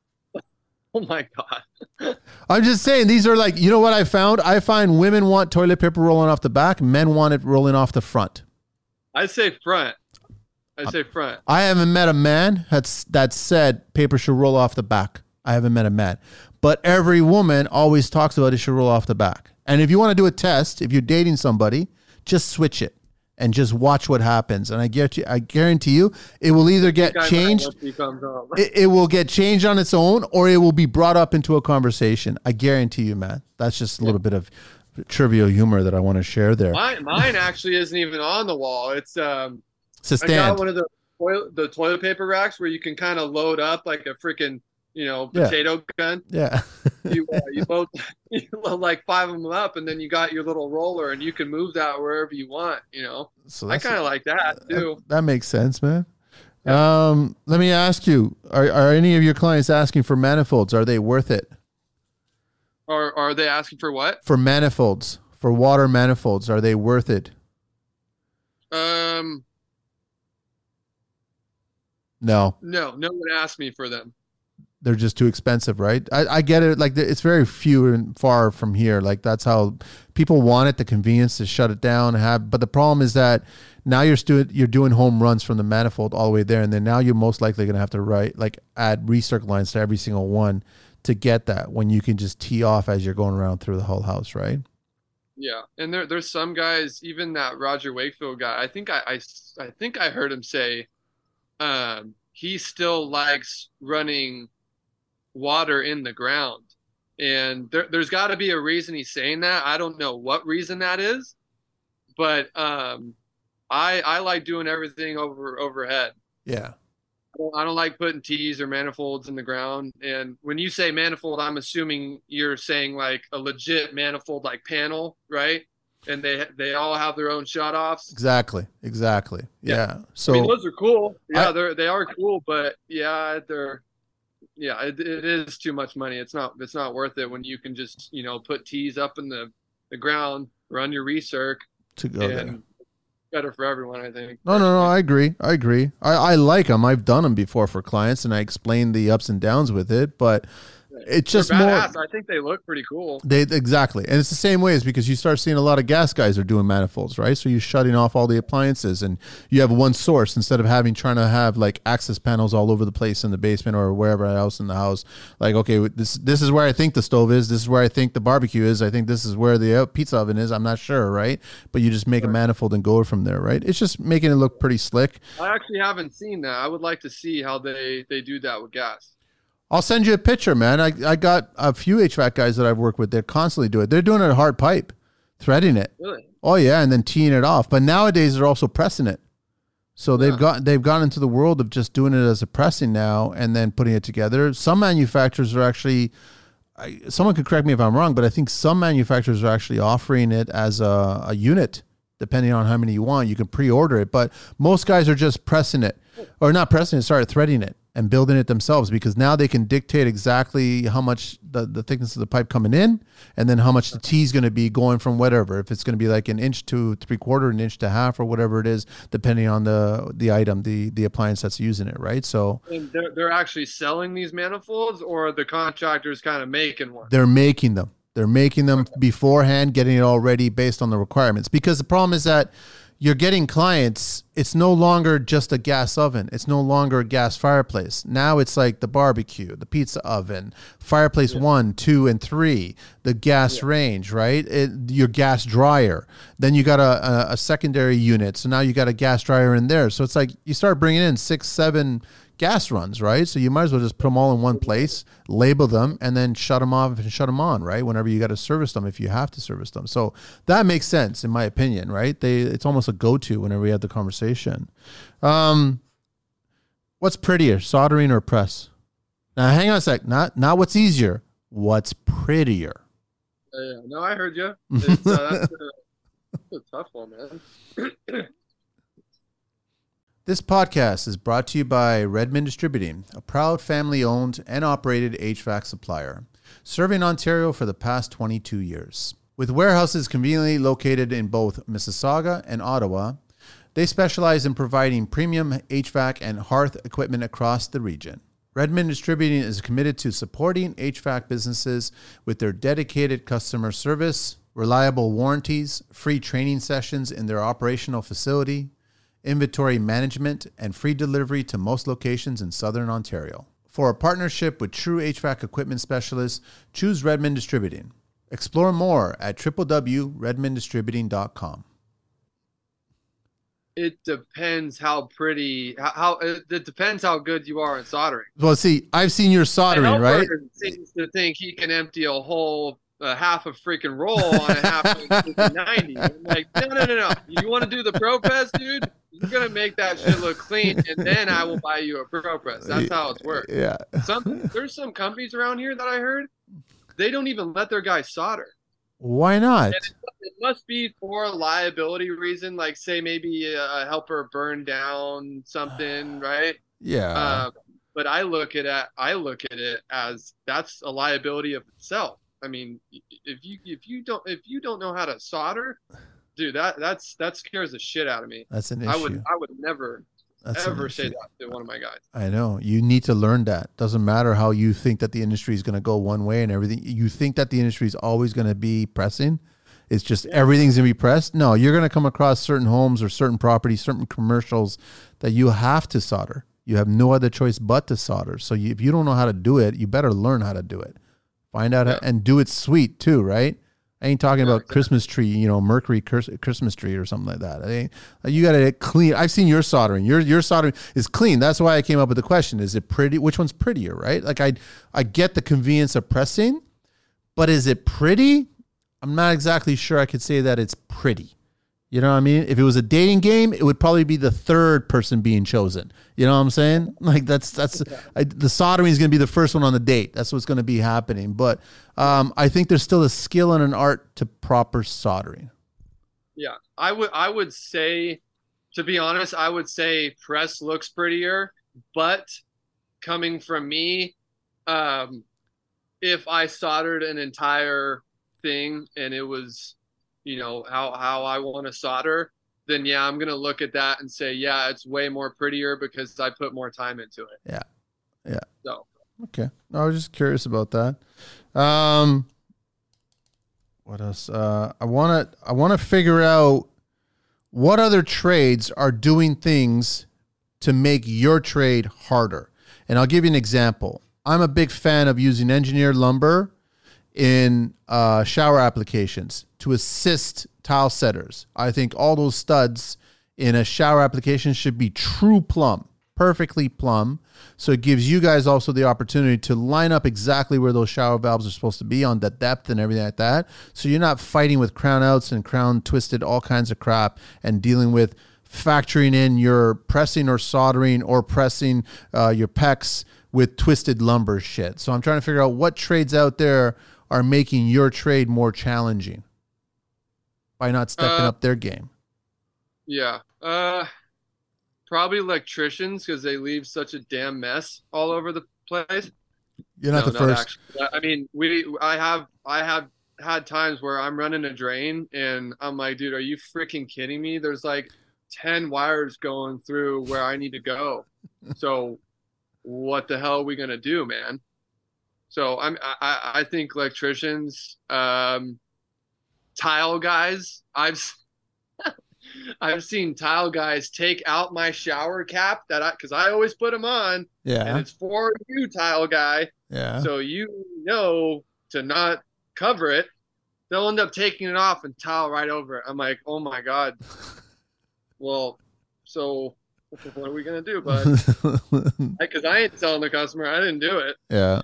Oh my God. I'm just saying, these are like, you know what I found? I find women want toilet paper rolling off the back. Men want it rolling off the front. I say front. I say front. I haven't met a man that's that said paper should roll off the back. I haven't met a man. but every woman always talks about it should roll off the back. And if you want to do a test, if you're dating somebody, just switch it and just watch what happens. And I guarantee, I guarantee you, it will either get changed. It, it will get changed on its own, or it will be brought up into a conversation. I guarantee you, man. That's just a little bit of trivial humor that I want to share there. Mine, mine actually isn't even on the wall. It's um, it's a stand. I got one of the toilet, the toilet paper racks where you can kind of load up like a freaking, you know, potato yeah. gun. Yeah. you uh, you load, you load like five of them up, and then you got your little roller, and you can move that wherever you want. You know, so I kind of like that too. That, that makes sense, man. Yeah. Um, let me ask you: Are are any of your clients asking for manifolds? Are they worth it? Or are they asking for what? For manifolds, for water manifolds, are they worth it? Um. No. No, no one asked me for them. They're just too expensive, right? I, I get it. Like, it's very few and far from here. Like, that's how people want it, the convenience to shut it down and have. But the problem is that now you're stu- you're doing home runs from the manifold all the way there, and then now you're most likely going to have to write like add recirc lines to every single one to get that, when you can just tee off as you're going around through the whole house, right? Yeah, and there there's some guys, even that Roger Wakefield guy. I think I I, I think I heard him say, um, he still likes running water in the ground, and there, there's got to be a reason he's saying that. I don't know what reason that is, but um, I I like doing everything over overhead. Yeah. I don't, I don't like putting T's or manifolds in the ground. And when you say manifold, I'm assuming you're saying like a legit manifold, like panel, right? And they they all have their own shut offs. Exactly. Exactly. Yeah. yeah. So I mean, those are cool. Yeah, I, they're they are cool, but yeah, they're yeah, it, it is too much money. It's not it's not worth it when you can just, you know, put T's up in the, the ground, run your recirc to go and there. Better for everyone, I think. No, no, no. I agree. I agree. I, I like them. I've done them before for clients, and I explain the ups and downs with it. But it's just more. I think they look pretty cool. They exactly, and it's the same way. Is because you start seeing a lot of gas guys are doing manifolds, right? So you're shutting off all the appliances, and you have one source instead of having trying to have like access panels all over the place in the basement or wherever else in the house. Like, okay, this this is where I think the stove is. This is where I think the barbecue is. I think this is where the pizza oven is. I'm not sure, right? But you just make right. a manifold and go from there, right? It's just making it look pretty slick. I actually haven't seen that. I would like to see how they they do that with gas. I'll send you a picture, man. I, I got a few H V A C guys that I've worked with. They constantly do it. They're doing it at hard pipe, threading it. Really? Oh yeah, and then teeing it off. But nowadays they're also pressing it. So they've yeah. got they've gone into the world of just doing it as a pressing now and then putting it together. Some manufacturers are actually, I, someone could correct me if I'm wrong, but I think some manufacturers are actually offering it as a, a unit, depending on how many you want. You can pre-order it, but most guys are just pressing it, or not pressing it, sorry, threading it. And building it themselves, because now they can dictate exactly how much the, the thickness of the pipe coming in, and then how much the T is going to be going from whatever. If it's going to be like an inch to three quarter, an inch to half, or whatever it is, depending on the the item, the the appliance that's using it, right? So and they're they're actually selling these manifolds, or the contractors kind of making one. They're making them. They're making them okay. beforehand, getting it all ready based on the requirements. Because the problem is that you're getting clients, it's no longer just a gas oven. It's no longer a gas fireplace. Now it's like the barbecue, the pizza oven, fireplace yeah. one, two, and three, the gas yeah. range, right? It, your gas dryer. Then you got a, a, a secondary unit. So now you got a gas dryer in there. So it's like you start bringing in six, seven gas runs, right? So you might as well just put them all in one place, label them, and then shut them off and shut them on, right? Whenever you got to service them, if you have to service them. So that makes sense, in my opinion, right? They It's almost a go-to whenever we have the conversation. Um, what's prettier, soldering or press? Now, hang on a sec. Not not what's easier. What's prettier? Uh, yeah, no, I heard you. It's, uh, that's, a, that's a tough one, man. This podcast is brought to you by Redmond Distributing, a proud family-owned and operated H V A C supplier, serving Ontario for the past twenty-two years. With warehouses conveniently located in both Mississauga and Ottawa, they specialize in providing premium H V A C and hearth equipment across the region. Redmond Distributing is committed to supporting H V A C businesses with their dedicated customer service, reliable warranties, free training sessions in their operational facility, inventory management, and free delivery to most locations in Southern Ontario. For a partnership with true H V A C equipment specialists, choose Redmond Distributing. Explore more at w w w dot redmond distributing dot com. It depends how pretty, how, how it, it depends how good you are at soldering. Well, see, I've seen your soldering, right? Seems to think he can empty a whole uh, half a freaking roll on a half of ninety. I'm like, no, no, no, no. You want to do the Pro Press, dude? You're gonna make that shit look clean, and then I will buy you a Pro Press. That's how it's worked. Yeah. Some there's some companies around here that I heard they don't even let their guys solder. Why not? And it, it must be for a liability reason, like say maybe a helper burned down something, right? Yeah. Uh, but I look at it, I look at it as that's a liability of itself. I mean, if you if you don't if you don't know how to solder, dude, that that's that scares the shit out of me. That's an issue. I would I would never That's ever say that to one of my guys. I know. You need to learn that. Doesn't matter how you think that the industry is going to go one way and everything. You think that the industry is always going to be pressing. It's just yeah. everything's going to be pressed. No, you're going to come across certain homes or certain properties, certain commercials that you have to solder. You have no other choice but to solder. So you, if you don't know how to do it, you better learn how to do it. Find out yeah. how, and do it sweet too, right? I ain't talking yeah, about exactly. Christmas tree, you know, Mercury Christmas tree or something like that. I ain't, you got to clean. I've seen your soldering. Your your soldering is clean. That's why I came up with the question: is it pretty? Which one's prettier, right? Like I I get the convenience of pressing, but is it pretty? I'm not exactly sure I could say that it's pretty. You know what I mean? If it was a dating game, it would probably be the third person being chosen. You know what I'm saying? Like that's that's I, the soldering is going to be the first one on the date. That's what's going to be happening. But um, I think there's still a skill and an art to proper soldering. Yeah, I would I would say, to be honest, I would say press looks prettier. But coming from me, um, if I soldered an entire thing and it was, you know, how, how I want to solder, then yeah, I'm going to look at that and say, yeah, it's way more prettier because I put more time into it. Yeah. Yeah. So, okay. I was just curious about that. Um, what else? Uh, I want to, I want to figure out what other trades are doing things to make your trade harder. And I'll give you an example. I'm a big fan of using engineered lumber in uh, shower applications to assist tile setters. I think all those studs in a shower application should be true plumb, perfectly plumb. So it gives you guys also the opportunity to line up exactly where those shower valves are supposed to be on the depth and everything like that. So you're not fighting with crown outs and crown twisted, all kinds of crap, and dealing with factoring in your pressing or soldering or pressing uh, your pecs with twisted lumber shit. So I'm trying to figure out what trades out there are making your trade more challenging by not stepping uh, up their game. Yeah. Uh, probably electricians because they leave such a damn mess all over the place. You're not no, the not first. Actually. I mean, we, I have, I have had times where I'm running a drain and I'm like, dude, are you freaking kidding me? There's like ten wires going through where I need to go. So what the hell are we going to do, man? So I'm, I, I think electricians, um, tile guys, I've, I've seen tile guys take out my shower cap that I, cause I always put them on. Yeah. And it's for you, tile guy. Yeah. So you know to not cover it. They'll end up taking it off and tile right over it. I'm like, oh my God. Well, so what are we going to do, bud? Because I ain't telling the customer I didn't do it. Yeah.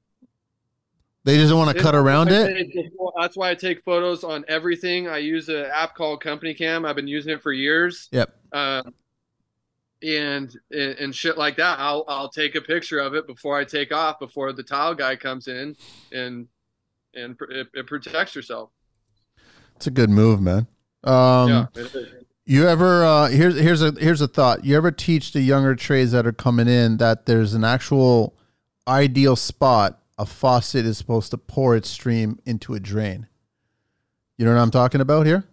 They just want to cut around it? That's why I take photos on everything. I use an app called Company Cam. I've been using it for years. Yep. Um, and, and and shit like that. I'll I'll take a picture of it before I take off, before the tile guy comes in, and and it, it protects yourself. It's a good move, man. Um, yeah. It is. You ever uh, here's here's a here's a thought. You ever teach the younger trades that are coming in that there's an actual ideal spot a faucet is supposed to pour its stream into a drain? You know what I'm talking about here?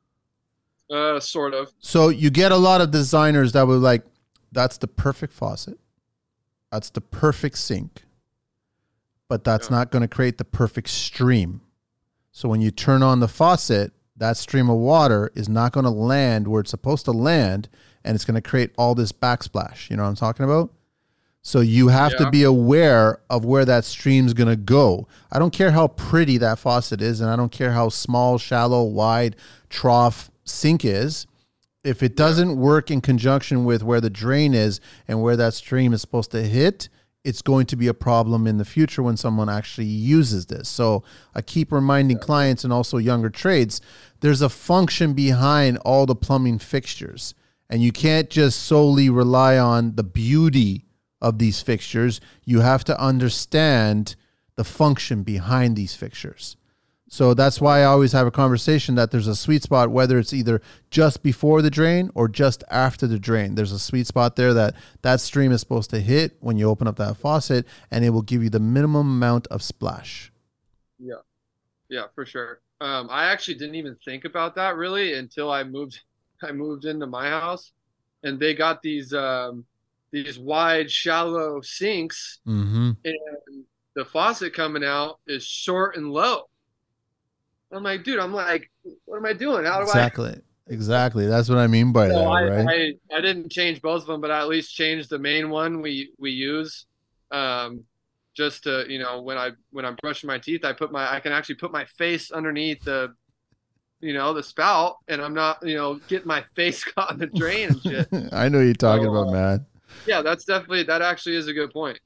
Uh, sort of. So you get a lot of designers that were like, that's the perfect faucet. That's the perfect sink. But that's yeah. not going to create the perfect stream. So when you turn on the faucet, that stream of water is not going to land where it's supposed to land, and it's going to create all this backsplash. You know what I'm talking about? So you have Yeah. to be aware of where that stream's going to go. I don't care how pretty that faucet is, and I don't care how small, shallow, wide trough sink is. If it doesn't work in conjunction with where the drain is and where that stream is supposed to hit, it's going to be a problem in the future when someone actually uses this. So I keep reminding clients and also younger trades, there's a function behind all the plumbing fixtures. And you can't just solely rely on the beauty of these fixtures. You have to understand the function behind these fixtures. So that's why I always have a conversation that there's a sweet spot, whether it's either just before the drain or just after the drain. There's a sweet spot there that that stream is supposed to hit when you open up that faucet, and it will give you the minimum amount of splash. Yeah. Yeah, for sure. Um, I actually didn't even think about that really until I moved I moved into my house, and they got these um, these wide, shallow sinks, Mm-hmm. and the faucet coming out is short and low. I'm like, dude, I'm like, what am I doing? How do Exactly. I? Exactly. That's what I mean by so that, I, right? I I didn't change both of them, but I at least changed the main one we we use. Um, just to, you know, when I when I'm brushing my teeth, I put my I can actually put my face underneath the, you know, the spout, and I'm not, you know, getting my face caught in the drain and shit. I know you're talking So, about, uh, man. Yeah, that's definitely that actually is a good point.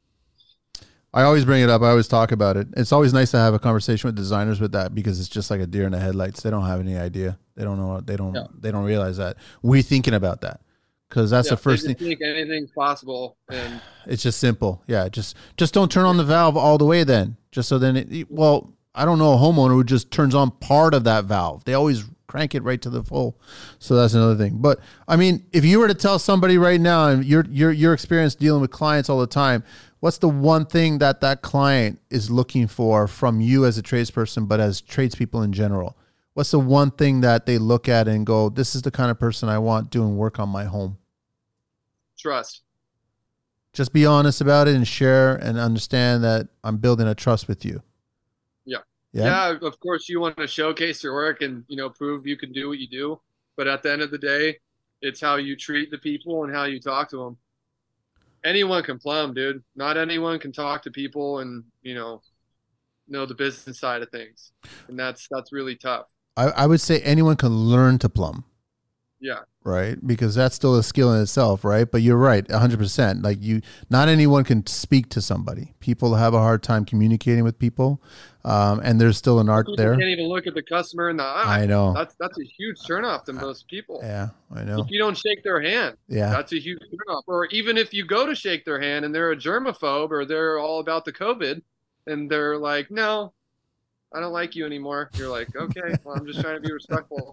I always bring it up. I always talk about it. It's always nice to have a conversation with designers with that, because it's just like a deer in the headlights. They don't have any idea. They don't know. They don't. Yeah. They don't realize that we're thinking about that, because that's Yeah, the first they thing. just think anything's possible, and It's just simple. Yeah. Just just don't turn on the valve all the way. Then just so then it. Well, I don't know a homeowner who just turns on part of that valve. They always crank it right to the full. So that's another thing. But I mean, if you were to tell somebody right now, and your your your experience dealing with clients all the time, what's the one thing that that client is looking for from you as a tradesperson, but as tradespeople in general? What's the one thing that they look at and go, this is the kind of person I want doing work on my home? trust. Just be honest about it and share and understand that I'm building a trust with you. Yeah. Yeah. Yeah, of course you want to showcase your work and, you know, prove you can do what you do, but at the end of the day, it's how you treat the people and how you talk to them. Anyone can plumb, dude. Not anyone can talk to people and, you know, know the business side of things. And that's that's really tough. I, I would say anyone can learn to plumb. Yeah. Right. Because that's still a skill in itself. Right. But you're right. A hundred percent. Like you, not anyone can speak to somebody. People have a hard time communicating with people. Um, and there's still an art People there. can't even look at the customer in the eye. I know. That's that's a huge turnoff to most people. Yeah, I know. If you don't shake their hand, Yeah. that's a huge turnoff. Or even if you go to shake their hand and they're a germaphobe or they're all about the COVID and they're like, no, I don't like you anymore. You're like, okay, well, I'm just trying to be respectful.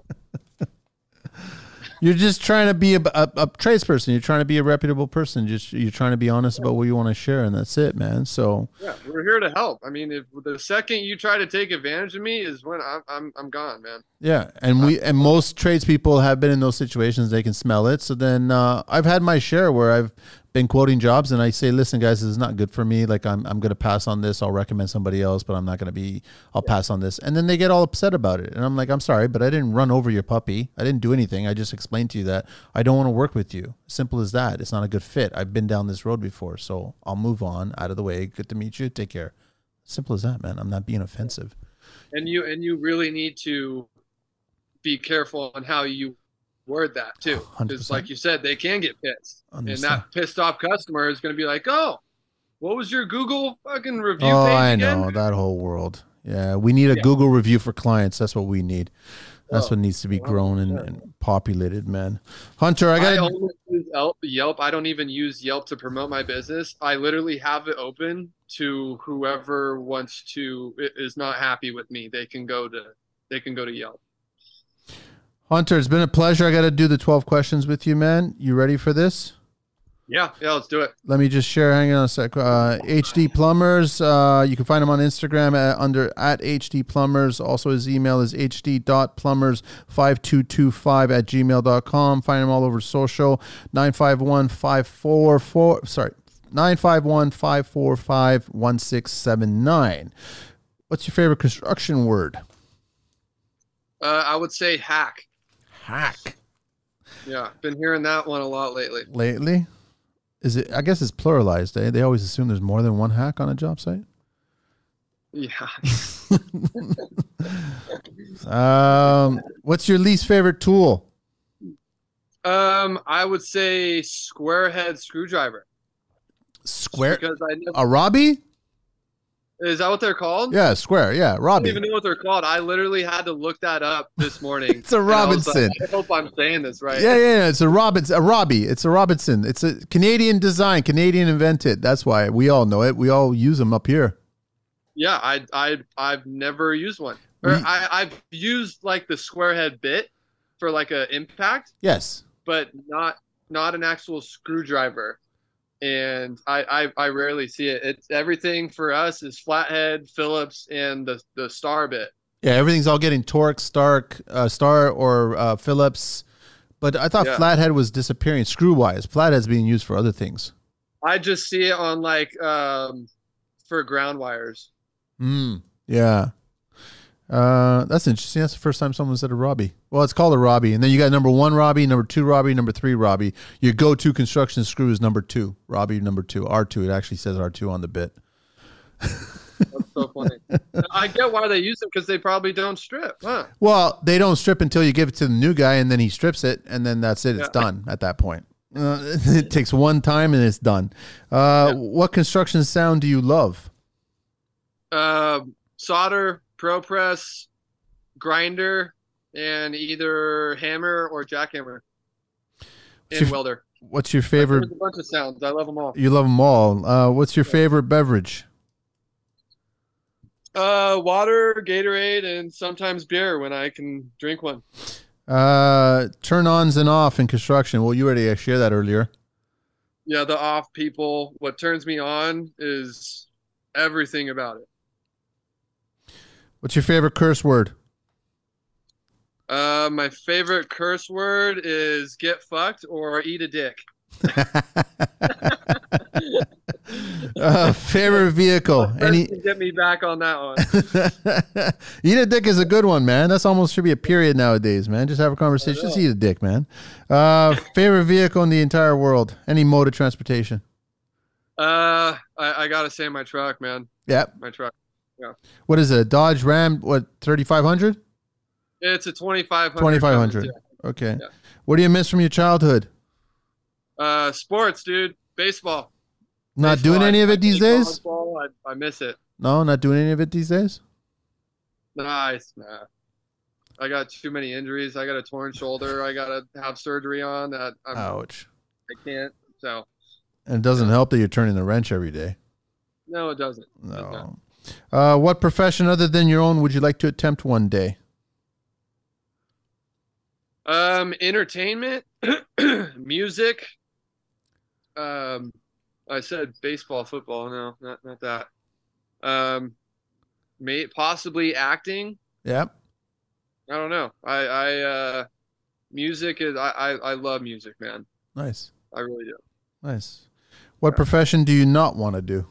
You're just trying to be a, a, a tradesperson. You're trying to be a reputable person. Just you're trying to be honest about what you want to share, and that's it, man. So Yeah, we're here to help. I mean, if the second you try to take advantage of me is when I'm I'm, I'm gone, man. yeah, and we and most tradespeople have been in those situations. They can smell it. So then uh, I've had my share where I've been quoting jobs, and I say, listen, guys, this is not good for me. Like I'm I'm going to pass on this. I'll recommend somebody else, but I'm not going to be. I'll yeah. pass on this, and then they get all upset about it. And I'm like, I'm sorry, but I didn't run over your puppy. I didn't do anything. I just explained to you that I don't want to work with you. Simple as that. It's not a good fit. I've been down this road before, so I'll move on out of the way. Good to meet you. Take care. Simple as that, man. I'm not being offensive. And you and you really need to be careful on how you word that too, because like you said, they can get pissed, Understand. and that pissed off customer is going to be like, "Oh, what was your Google fucking review?" Oh, page I again? know that whole world. Yeah, we need a yeah. Google review for clients. That's what we need. That's oh, what needs to be grown and, and populated, man. Hunter, I got. I only use Yelp. Yelp. I don't even use Yelp to promote my business. I literally have it open to whoever wants to is not happy with me. They can go to they can go to Yelp. Hunter, it's been a pleasure. I got to do the twelve questions with you, man. You ready for this? Yeah, yeah, let's do it. Let me just share. Hang on a sec. Uh, H D Plumbers. Uh, you can find him on Instagram at, under at H D Plumbers. Also, his email is h d dot plumbers five two two five at gmail dot com. Find him all over social. nine five one, five four four. Sorry, nine five one, five four five, one six seven nine. What's your favorite construction word? Uh, I would say hack. Hack. Yeah, been hearing that one a lot lately. Lately? Is it? I guess it's pluralized. Eh? They always assume there's more than one hack on a job site. Yeah. um, what's your least favorite tool? Um, I would say square head screwdriver. Square? Because I never, A Robbie? is that what they're called? Yeah, square. Yeah, I don't Robbie. even know what they're called. I literally had to look that up this morning. It's a and I was Robinson. like, I hope I'm saying this right. Yeah, yeah, yeah. It's a Robinson, a Robbie. It's a Robinson. It's a Canadian design, Canadian invented. That's why we all know it. We all use them up here. Yeah, I I I've never used one. Or We- I I've used like the square head bit for like a impact, Yes. but not not an actual screwdriver. And I, I I rarely see it. It's everything for us is flathead, Phillips, and the the star bit. Yeah, everything's all getting Torx, Stark, uh, Star, or uh, Phillips. But I thought Yeah. flathead was disappearing screw wise. Flathead's being used for other things. I just see it on like um for ground wires. Mm, yeah. Uh, that's interesting. That's the first time someone said a Robbie. Well, it's called a Robbie. And then you got number one Robbie, number two Robbie, number three Robbie. Your go-to construction screw is number two. Robbie number two. R two. It actually says R two on the bit. That's so funny. I get why they use them because they probably don't strip. Huh? Well, they don't strip until you give it to the new guy, and then he strips it, and then that's it. It's Yeah. done at that point. Uh, it takes one time, and it's done. Uh, Yeah. What construction sound do you love? Uh, solder, ProPress, grinder, and either hammer or jackhammer. And Your- welder. What's your favorite? There's a bunch of sounds. I love them all. You love them all. Uh, what's your favorite beverage? Uh, water, Gatorade, and sometimes beer when I can drink one. Uh, turn-ons and off in construction. Well, you already shared that earlier. Yeah, the off people. What turns me on is everything about it. What's your favorite curse word? Uh, my favorite curse word is get fucked or eat a dick. uh, favorite vehicle? Any? Any... Get me back on that one. Eat a dick is a good one, man. That's almost should be a period nowadays, man. Just have a conversation. Just eat a dick, man. Uh, favorite vehicle in the entire world? Any mode of transportation? Uh, I, I gotta say my truck, man. Yep. My truck. What is it? A Dodge Ram? What? thirty-five hundred? It's a twenty-five hundred. twenty-five hundred. Okay. Yeah. What do you miss from your childhood? Uh, sports, dude. Baseball. Not Baseball. doing any of I- it these I- days? Baseball, I, I miss it. No, not doing any of it these days. Nice. Nah. I got too many injuries. I got a torn shoulder. I gotta have surgery on that. I'm, Ouch. I can't. So And it doesn't help that you're turning the wrench every day. no, it doesn't. No. Uh, what profession other than your own would you like to attempt one day? Um, entertainment, music. Um, I said baseball, football. No, not not that. Um, may possibly acting. Yep. I don't know. I I uh, music is. I, I I love music, man. Nice. I really do. Nice. What profession do you not want to do?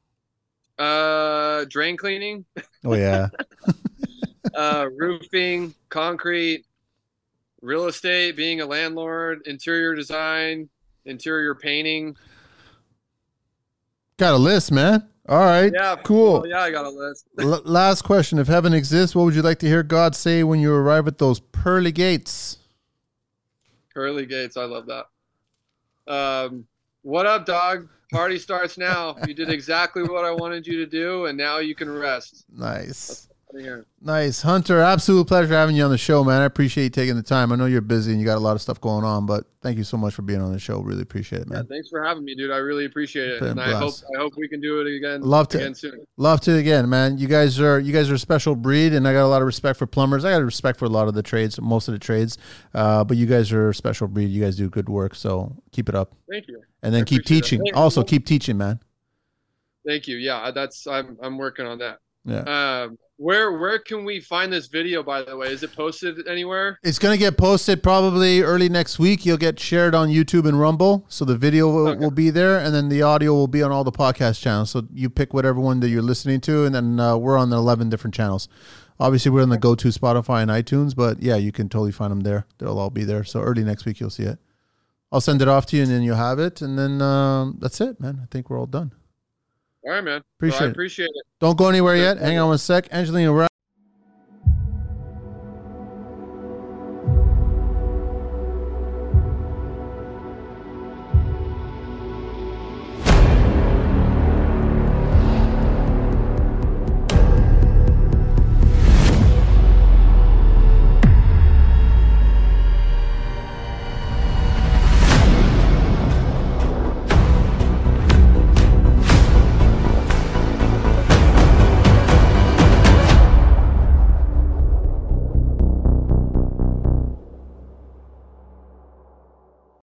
Uh, drain cleaning, Oh, yeah. uh, roofing, concrete, real estate, being a landlord, interior design, interior painting. Got a list, man. All right. Yeah, Cool. well, yeah, I got a list. L- last question. If heaven exists, what would you like to hear God say when you arrive at those pearly gates? Pearly gates, I love that. Um, what up, dog? Party starts now. You did exactly what I wanted you to do, and now you can rest. Nice. Yeah. Nice. Hunter, absolute pleasure having you on the show, man. I appreciate you taking the time. I know you're busy and you got a lot of stuff going on, but thank you so much for being on the show. Really appreciate it, Yeah, man. thanks for having me, dude. I really appreciate it, Been and I hope blessed. I hope we can do it again. Love to. again soon. Love to again, man. You guys are you guys are a special breed, and I got a lot of respect for plumbers. I got respect for a lot of the trades, most of the trades, uh, but you guys are a special breed. You guys do good work, so keep it up, Thank you. and then I keep appreciate teaching. it. Also, keep teaching, man. Thank you. Yeah, that's I'm I'm working on that. Yeah. Um, where where can we find this video? By the way, is it posted anywhere? It's going to get posted probably early next week. You'll get shared on YouTube and Rumble. So the video will, Okay. will be there, and then the audio will be on all the podcast channels. So you pick whatever one that you're listening to, and then uh, we're on the eleven different channels. Obviously, we're on the go-to Spotify and iTunes, but yeah, you can totally find them there. They'll all be there. So early next week, you'll see it. I'll send it off to you, and then you'll have it, and then um, that's it, man. I think we're all done. All right, man. Appreciate so I it. appreciate it. Don't go anywhere yet. Hang on one sec. Angelina